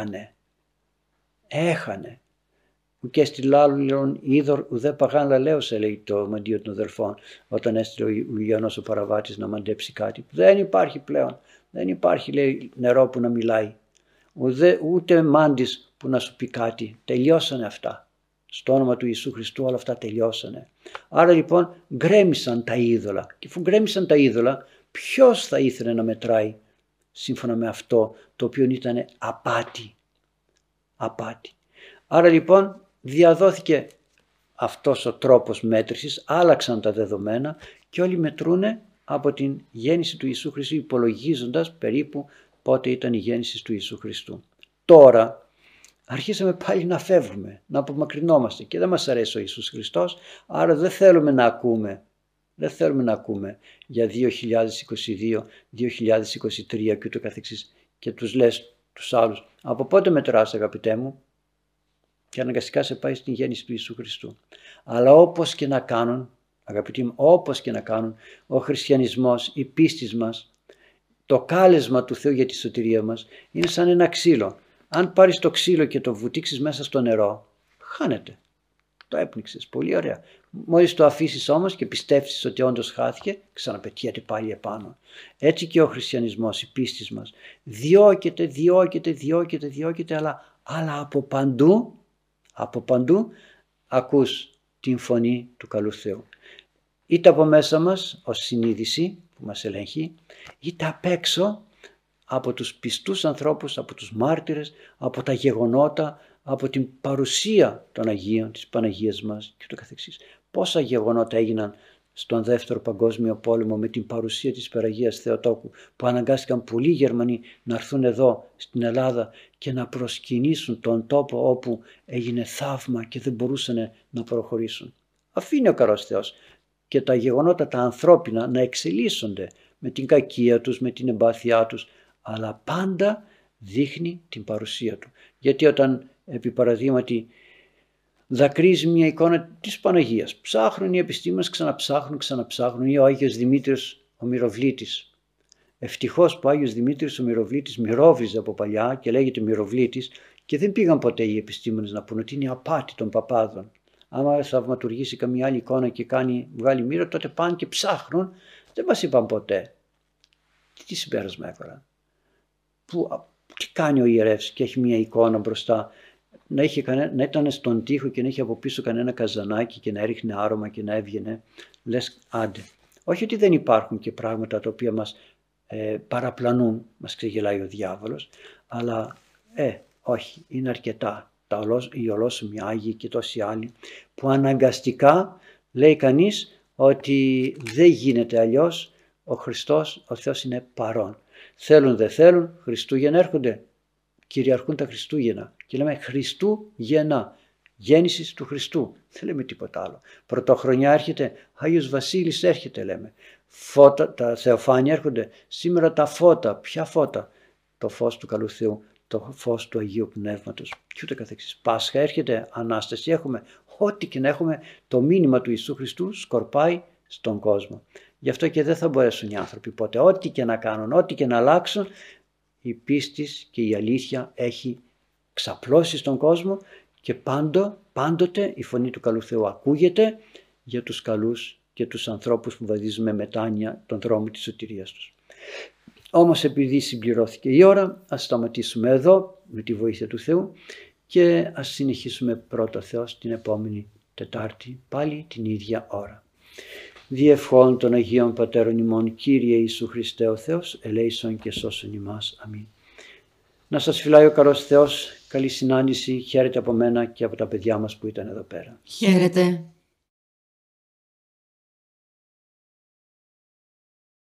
έχανε. Και στη λάλλον είδωρ ουδέ παγάν λαλέωσε, λέει το μαντίο των αδελφών, όταν έστειλε ο Ιουλιανός ο Παραβάτης να μαντέψει κάτι. Δεν υπάρχει πλέον. Δεν υπάρχει, λέει, νερό που να μιλάει. Ούτε μάντης που να σου πει κάτι. Τελειώσανε αυτά. Στο όνομα του Ιησού Χριστού όλα αυτά τελειώσανε. Άρα λοιπόν γκρέμισαν τα είδωλα. Και αφού γκρέμισαν τα είδωλα, ποιος θα ήθελε να μετράει σύμφωνα με αυτό το οποίο ήταν απάτη. Άρα λοιπόν διαδόθηκε αυτός ο τρόπος μέτρησης, άλλαξαν τα δεδομένα και όλοι μετρούνε από την γέννηση του Ιησού Χριστού, υπολογίζοντας περίπου πότε ήταν η γέννηση του Ιησού Χριστού. Τώρα αρχίσαμε πάλι να φεύγουμε, να απομακρυνόμαστε και δεν μας αρέσει ο Ιησούς Χριστός, άρα δεν θέλουμε να ακούμε για 2022, 2023 και ούτω καθεξής. Και τους λες τους άλλους, από πότε μετράς αγαπητέ μου? Και αναγκαστικά σε πάει στην γέννηση του Ιησού Χριστού. Αλλά όπως και να κάνουν, αγαπητοί μου, όπως και να κάνουν, ο χριστιανισμός, η πίστη μας, το κάλεσμα του Θεού για τη σωτηρία μας είναι σαν ένα ξύλο. Αν πάρεις το ξύλο και το βουτήξεις μέσα στο νερό, χάνεται. Το έπνιξες, πολύ ωραία. Μόλις το αφήσεις όμως και πιστεύεις ότι όντως χάθηκε, ξαναπετιέται πάλι επάνω. Έτσι και ο χριστιανισμός, η πίστη μας, διώκεται, αλλά από παντού ακούς την φωνή του καλού Θεού. Είτε από μέσα μας ως συνείδηση που μας ελέγχει, είτε απ' έξω από τους πιστούς ανθρώπους, από τους μάρτυρες, από τα γεγονότα, από την παρουσία των Αγίων, της Παναγίας μας και το καθεξής. Πόσα γεγονότα έγιναν στον Δεύτερο Παγκόσμιο Πόλεμο με την παρουσία της Υπεραγίας Θεοτόκου, που αναγκάστηκαν πολλοί Γερμανοί να έρθουν εδώ στην Ελλάδα και να προσκυνήσουν τον τόπο όπου έγινε θαύμα και δεν μπορούσαν να προχωρήσουν. Αφήνει ο καλός Θεός και τα γεγονότα τα ανθρώπινα να εξελίσσονται με την κακία τους, με την εμπάθειά τους, αλλά πάντα δείχνει την παρουσία του. Γιατί όταν επί παραδείγματι δακρύζει μια εικόνα της Παναγίας, ψάχνουν οι επιστήμονες, ξαναψάχνουν, ή ο Άγιος Δημήτριος ο Μυροβλήτης. Ευτυχώς που ο Άγιος Δημήτριος ο Μυροβλήτης μυρώβριζε από παλιά και λέγεται Μυροβλήτης και δεν πήγαν ποτέ οι επιστήμονες να πούνε ότι είναι απάτη των παπάδων. Άμα θαυματουργήσει καμία άλλη εικόνα και βγάλει μύρο, τότε πάνε και ψάχνουν, δεν μας είπαν ποτέ. Τι συμπέρασμα έφεραν? Τι κάνει ο ιερεύς και έχει μια εικόνα μπροστά να ήταν στον τοίχο και να είχε από πίσω κανένα καζανάκι και να έριχνε άρωμα και να έβγαινε, λες άντε. Όχι ότι δεν υπάρχουν και πράγματα τα οποία μας παραπλανούν, μας ξεγελάει ο διάβολος, αλλά όχι, είναι αρκετά οι ολόσωμοι Άγιοι και τόσοι άλλοι που αναγκαστικά λέει κανείς ότι δεν γίνεται αλλιώς, ο Χριστός, ο Θεός είναι παρόν. Θέλουν δεν θέλουν, Χριστούγεννα έρχονται, κυριαρχούν τα Χριστούγεννα και λέμε Χριστούγεννα, γέννηση του Χριστού, δεν λέμε τίποτα άλλο. Πρωτοχρονιά έρχεται, Άγιος Βασίλης έρχεται λέμε, φώτα, τα θεοφάνεια έρχονται, σήμερα τα φώτα, ποια φώτα, το φως του καλού Θεού, το φως του Αγίου Πνεύματος και ούτε καθεξής. Πάσχα έρχεται, Ανάσταση έχουμε, ό,τι και να έχουμε, το μήνυμα του Ιησού Χριστού σκορπάει στον κόσμο. Γι' αυτό και δεν θα μπορέσουν οι άνθρωποι ποτέ, ό,τι και να κάνουν, ό,τι και να αλλάξουν, η πίστη και η αλήθεια έχει ξαπλώσει στον κόσμο και πάντοτε η φωνή του καλού Θεού ακούγεται για τους καλούς και τους ανθρώπους που βαδίζουν με μετάνοια τον δρόμο της σωτηρίας τους. Όμως επειδή συμπληρώθηκε η ώρα, ας σταματήσουμε εδώ με τη βοήθεια του Θεού και ας συνεχίσουμε πρώτα Θεός την επόμενη Τετάρτη, πάλι την ίδια ώρα. Διευχών των Αγίων Πατέρων ημών, Κύριε Ιησού Χριστέ ο Θεός, ελέησον και σώσον ημάς. Αμήν. Να σας φυλάει ο καλός Θεός, καλή συνάντηση, χαίρετε από μένα και από τα παιδιά μας που ήταν εδώ πέρα. Χαίρετε.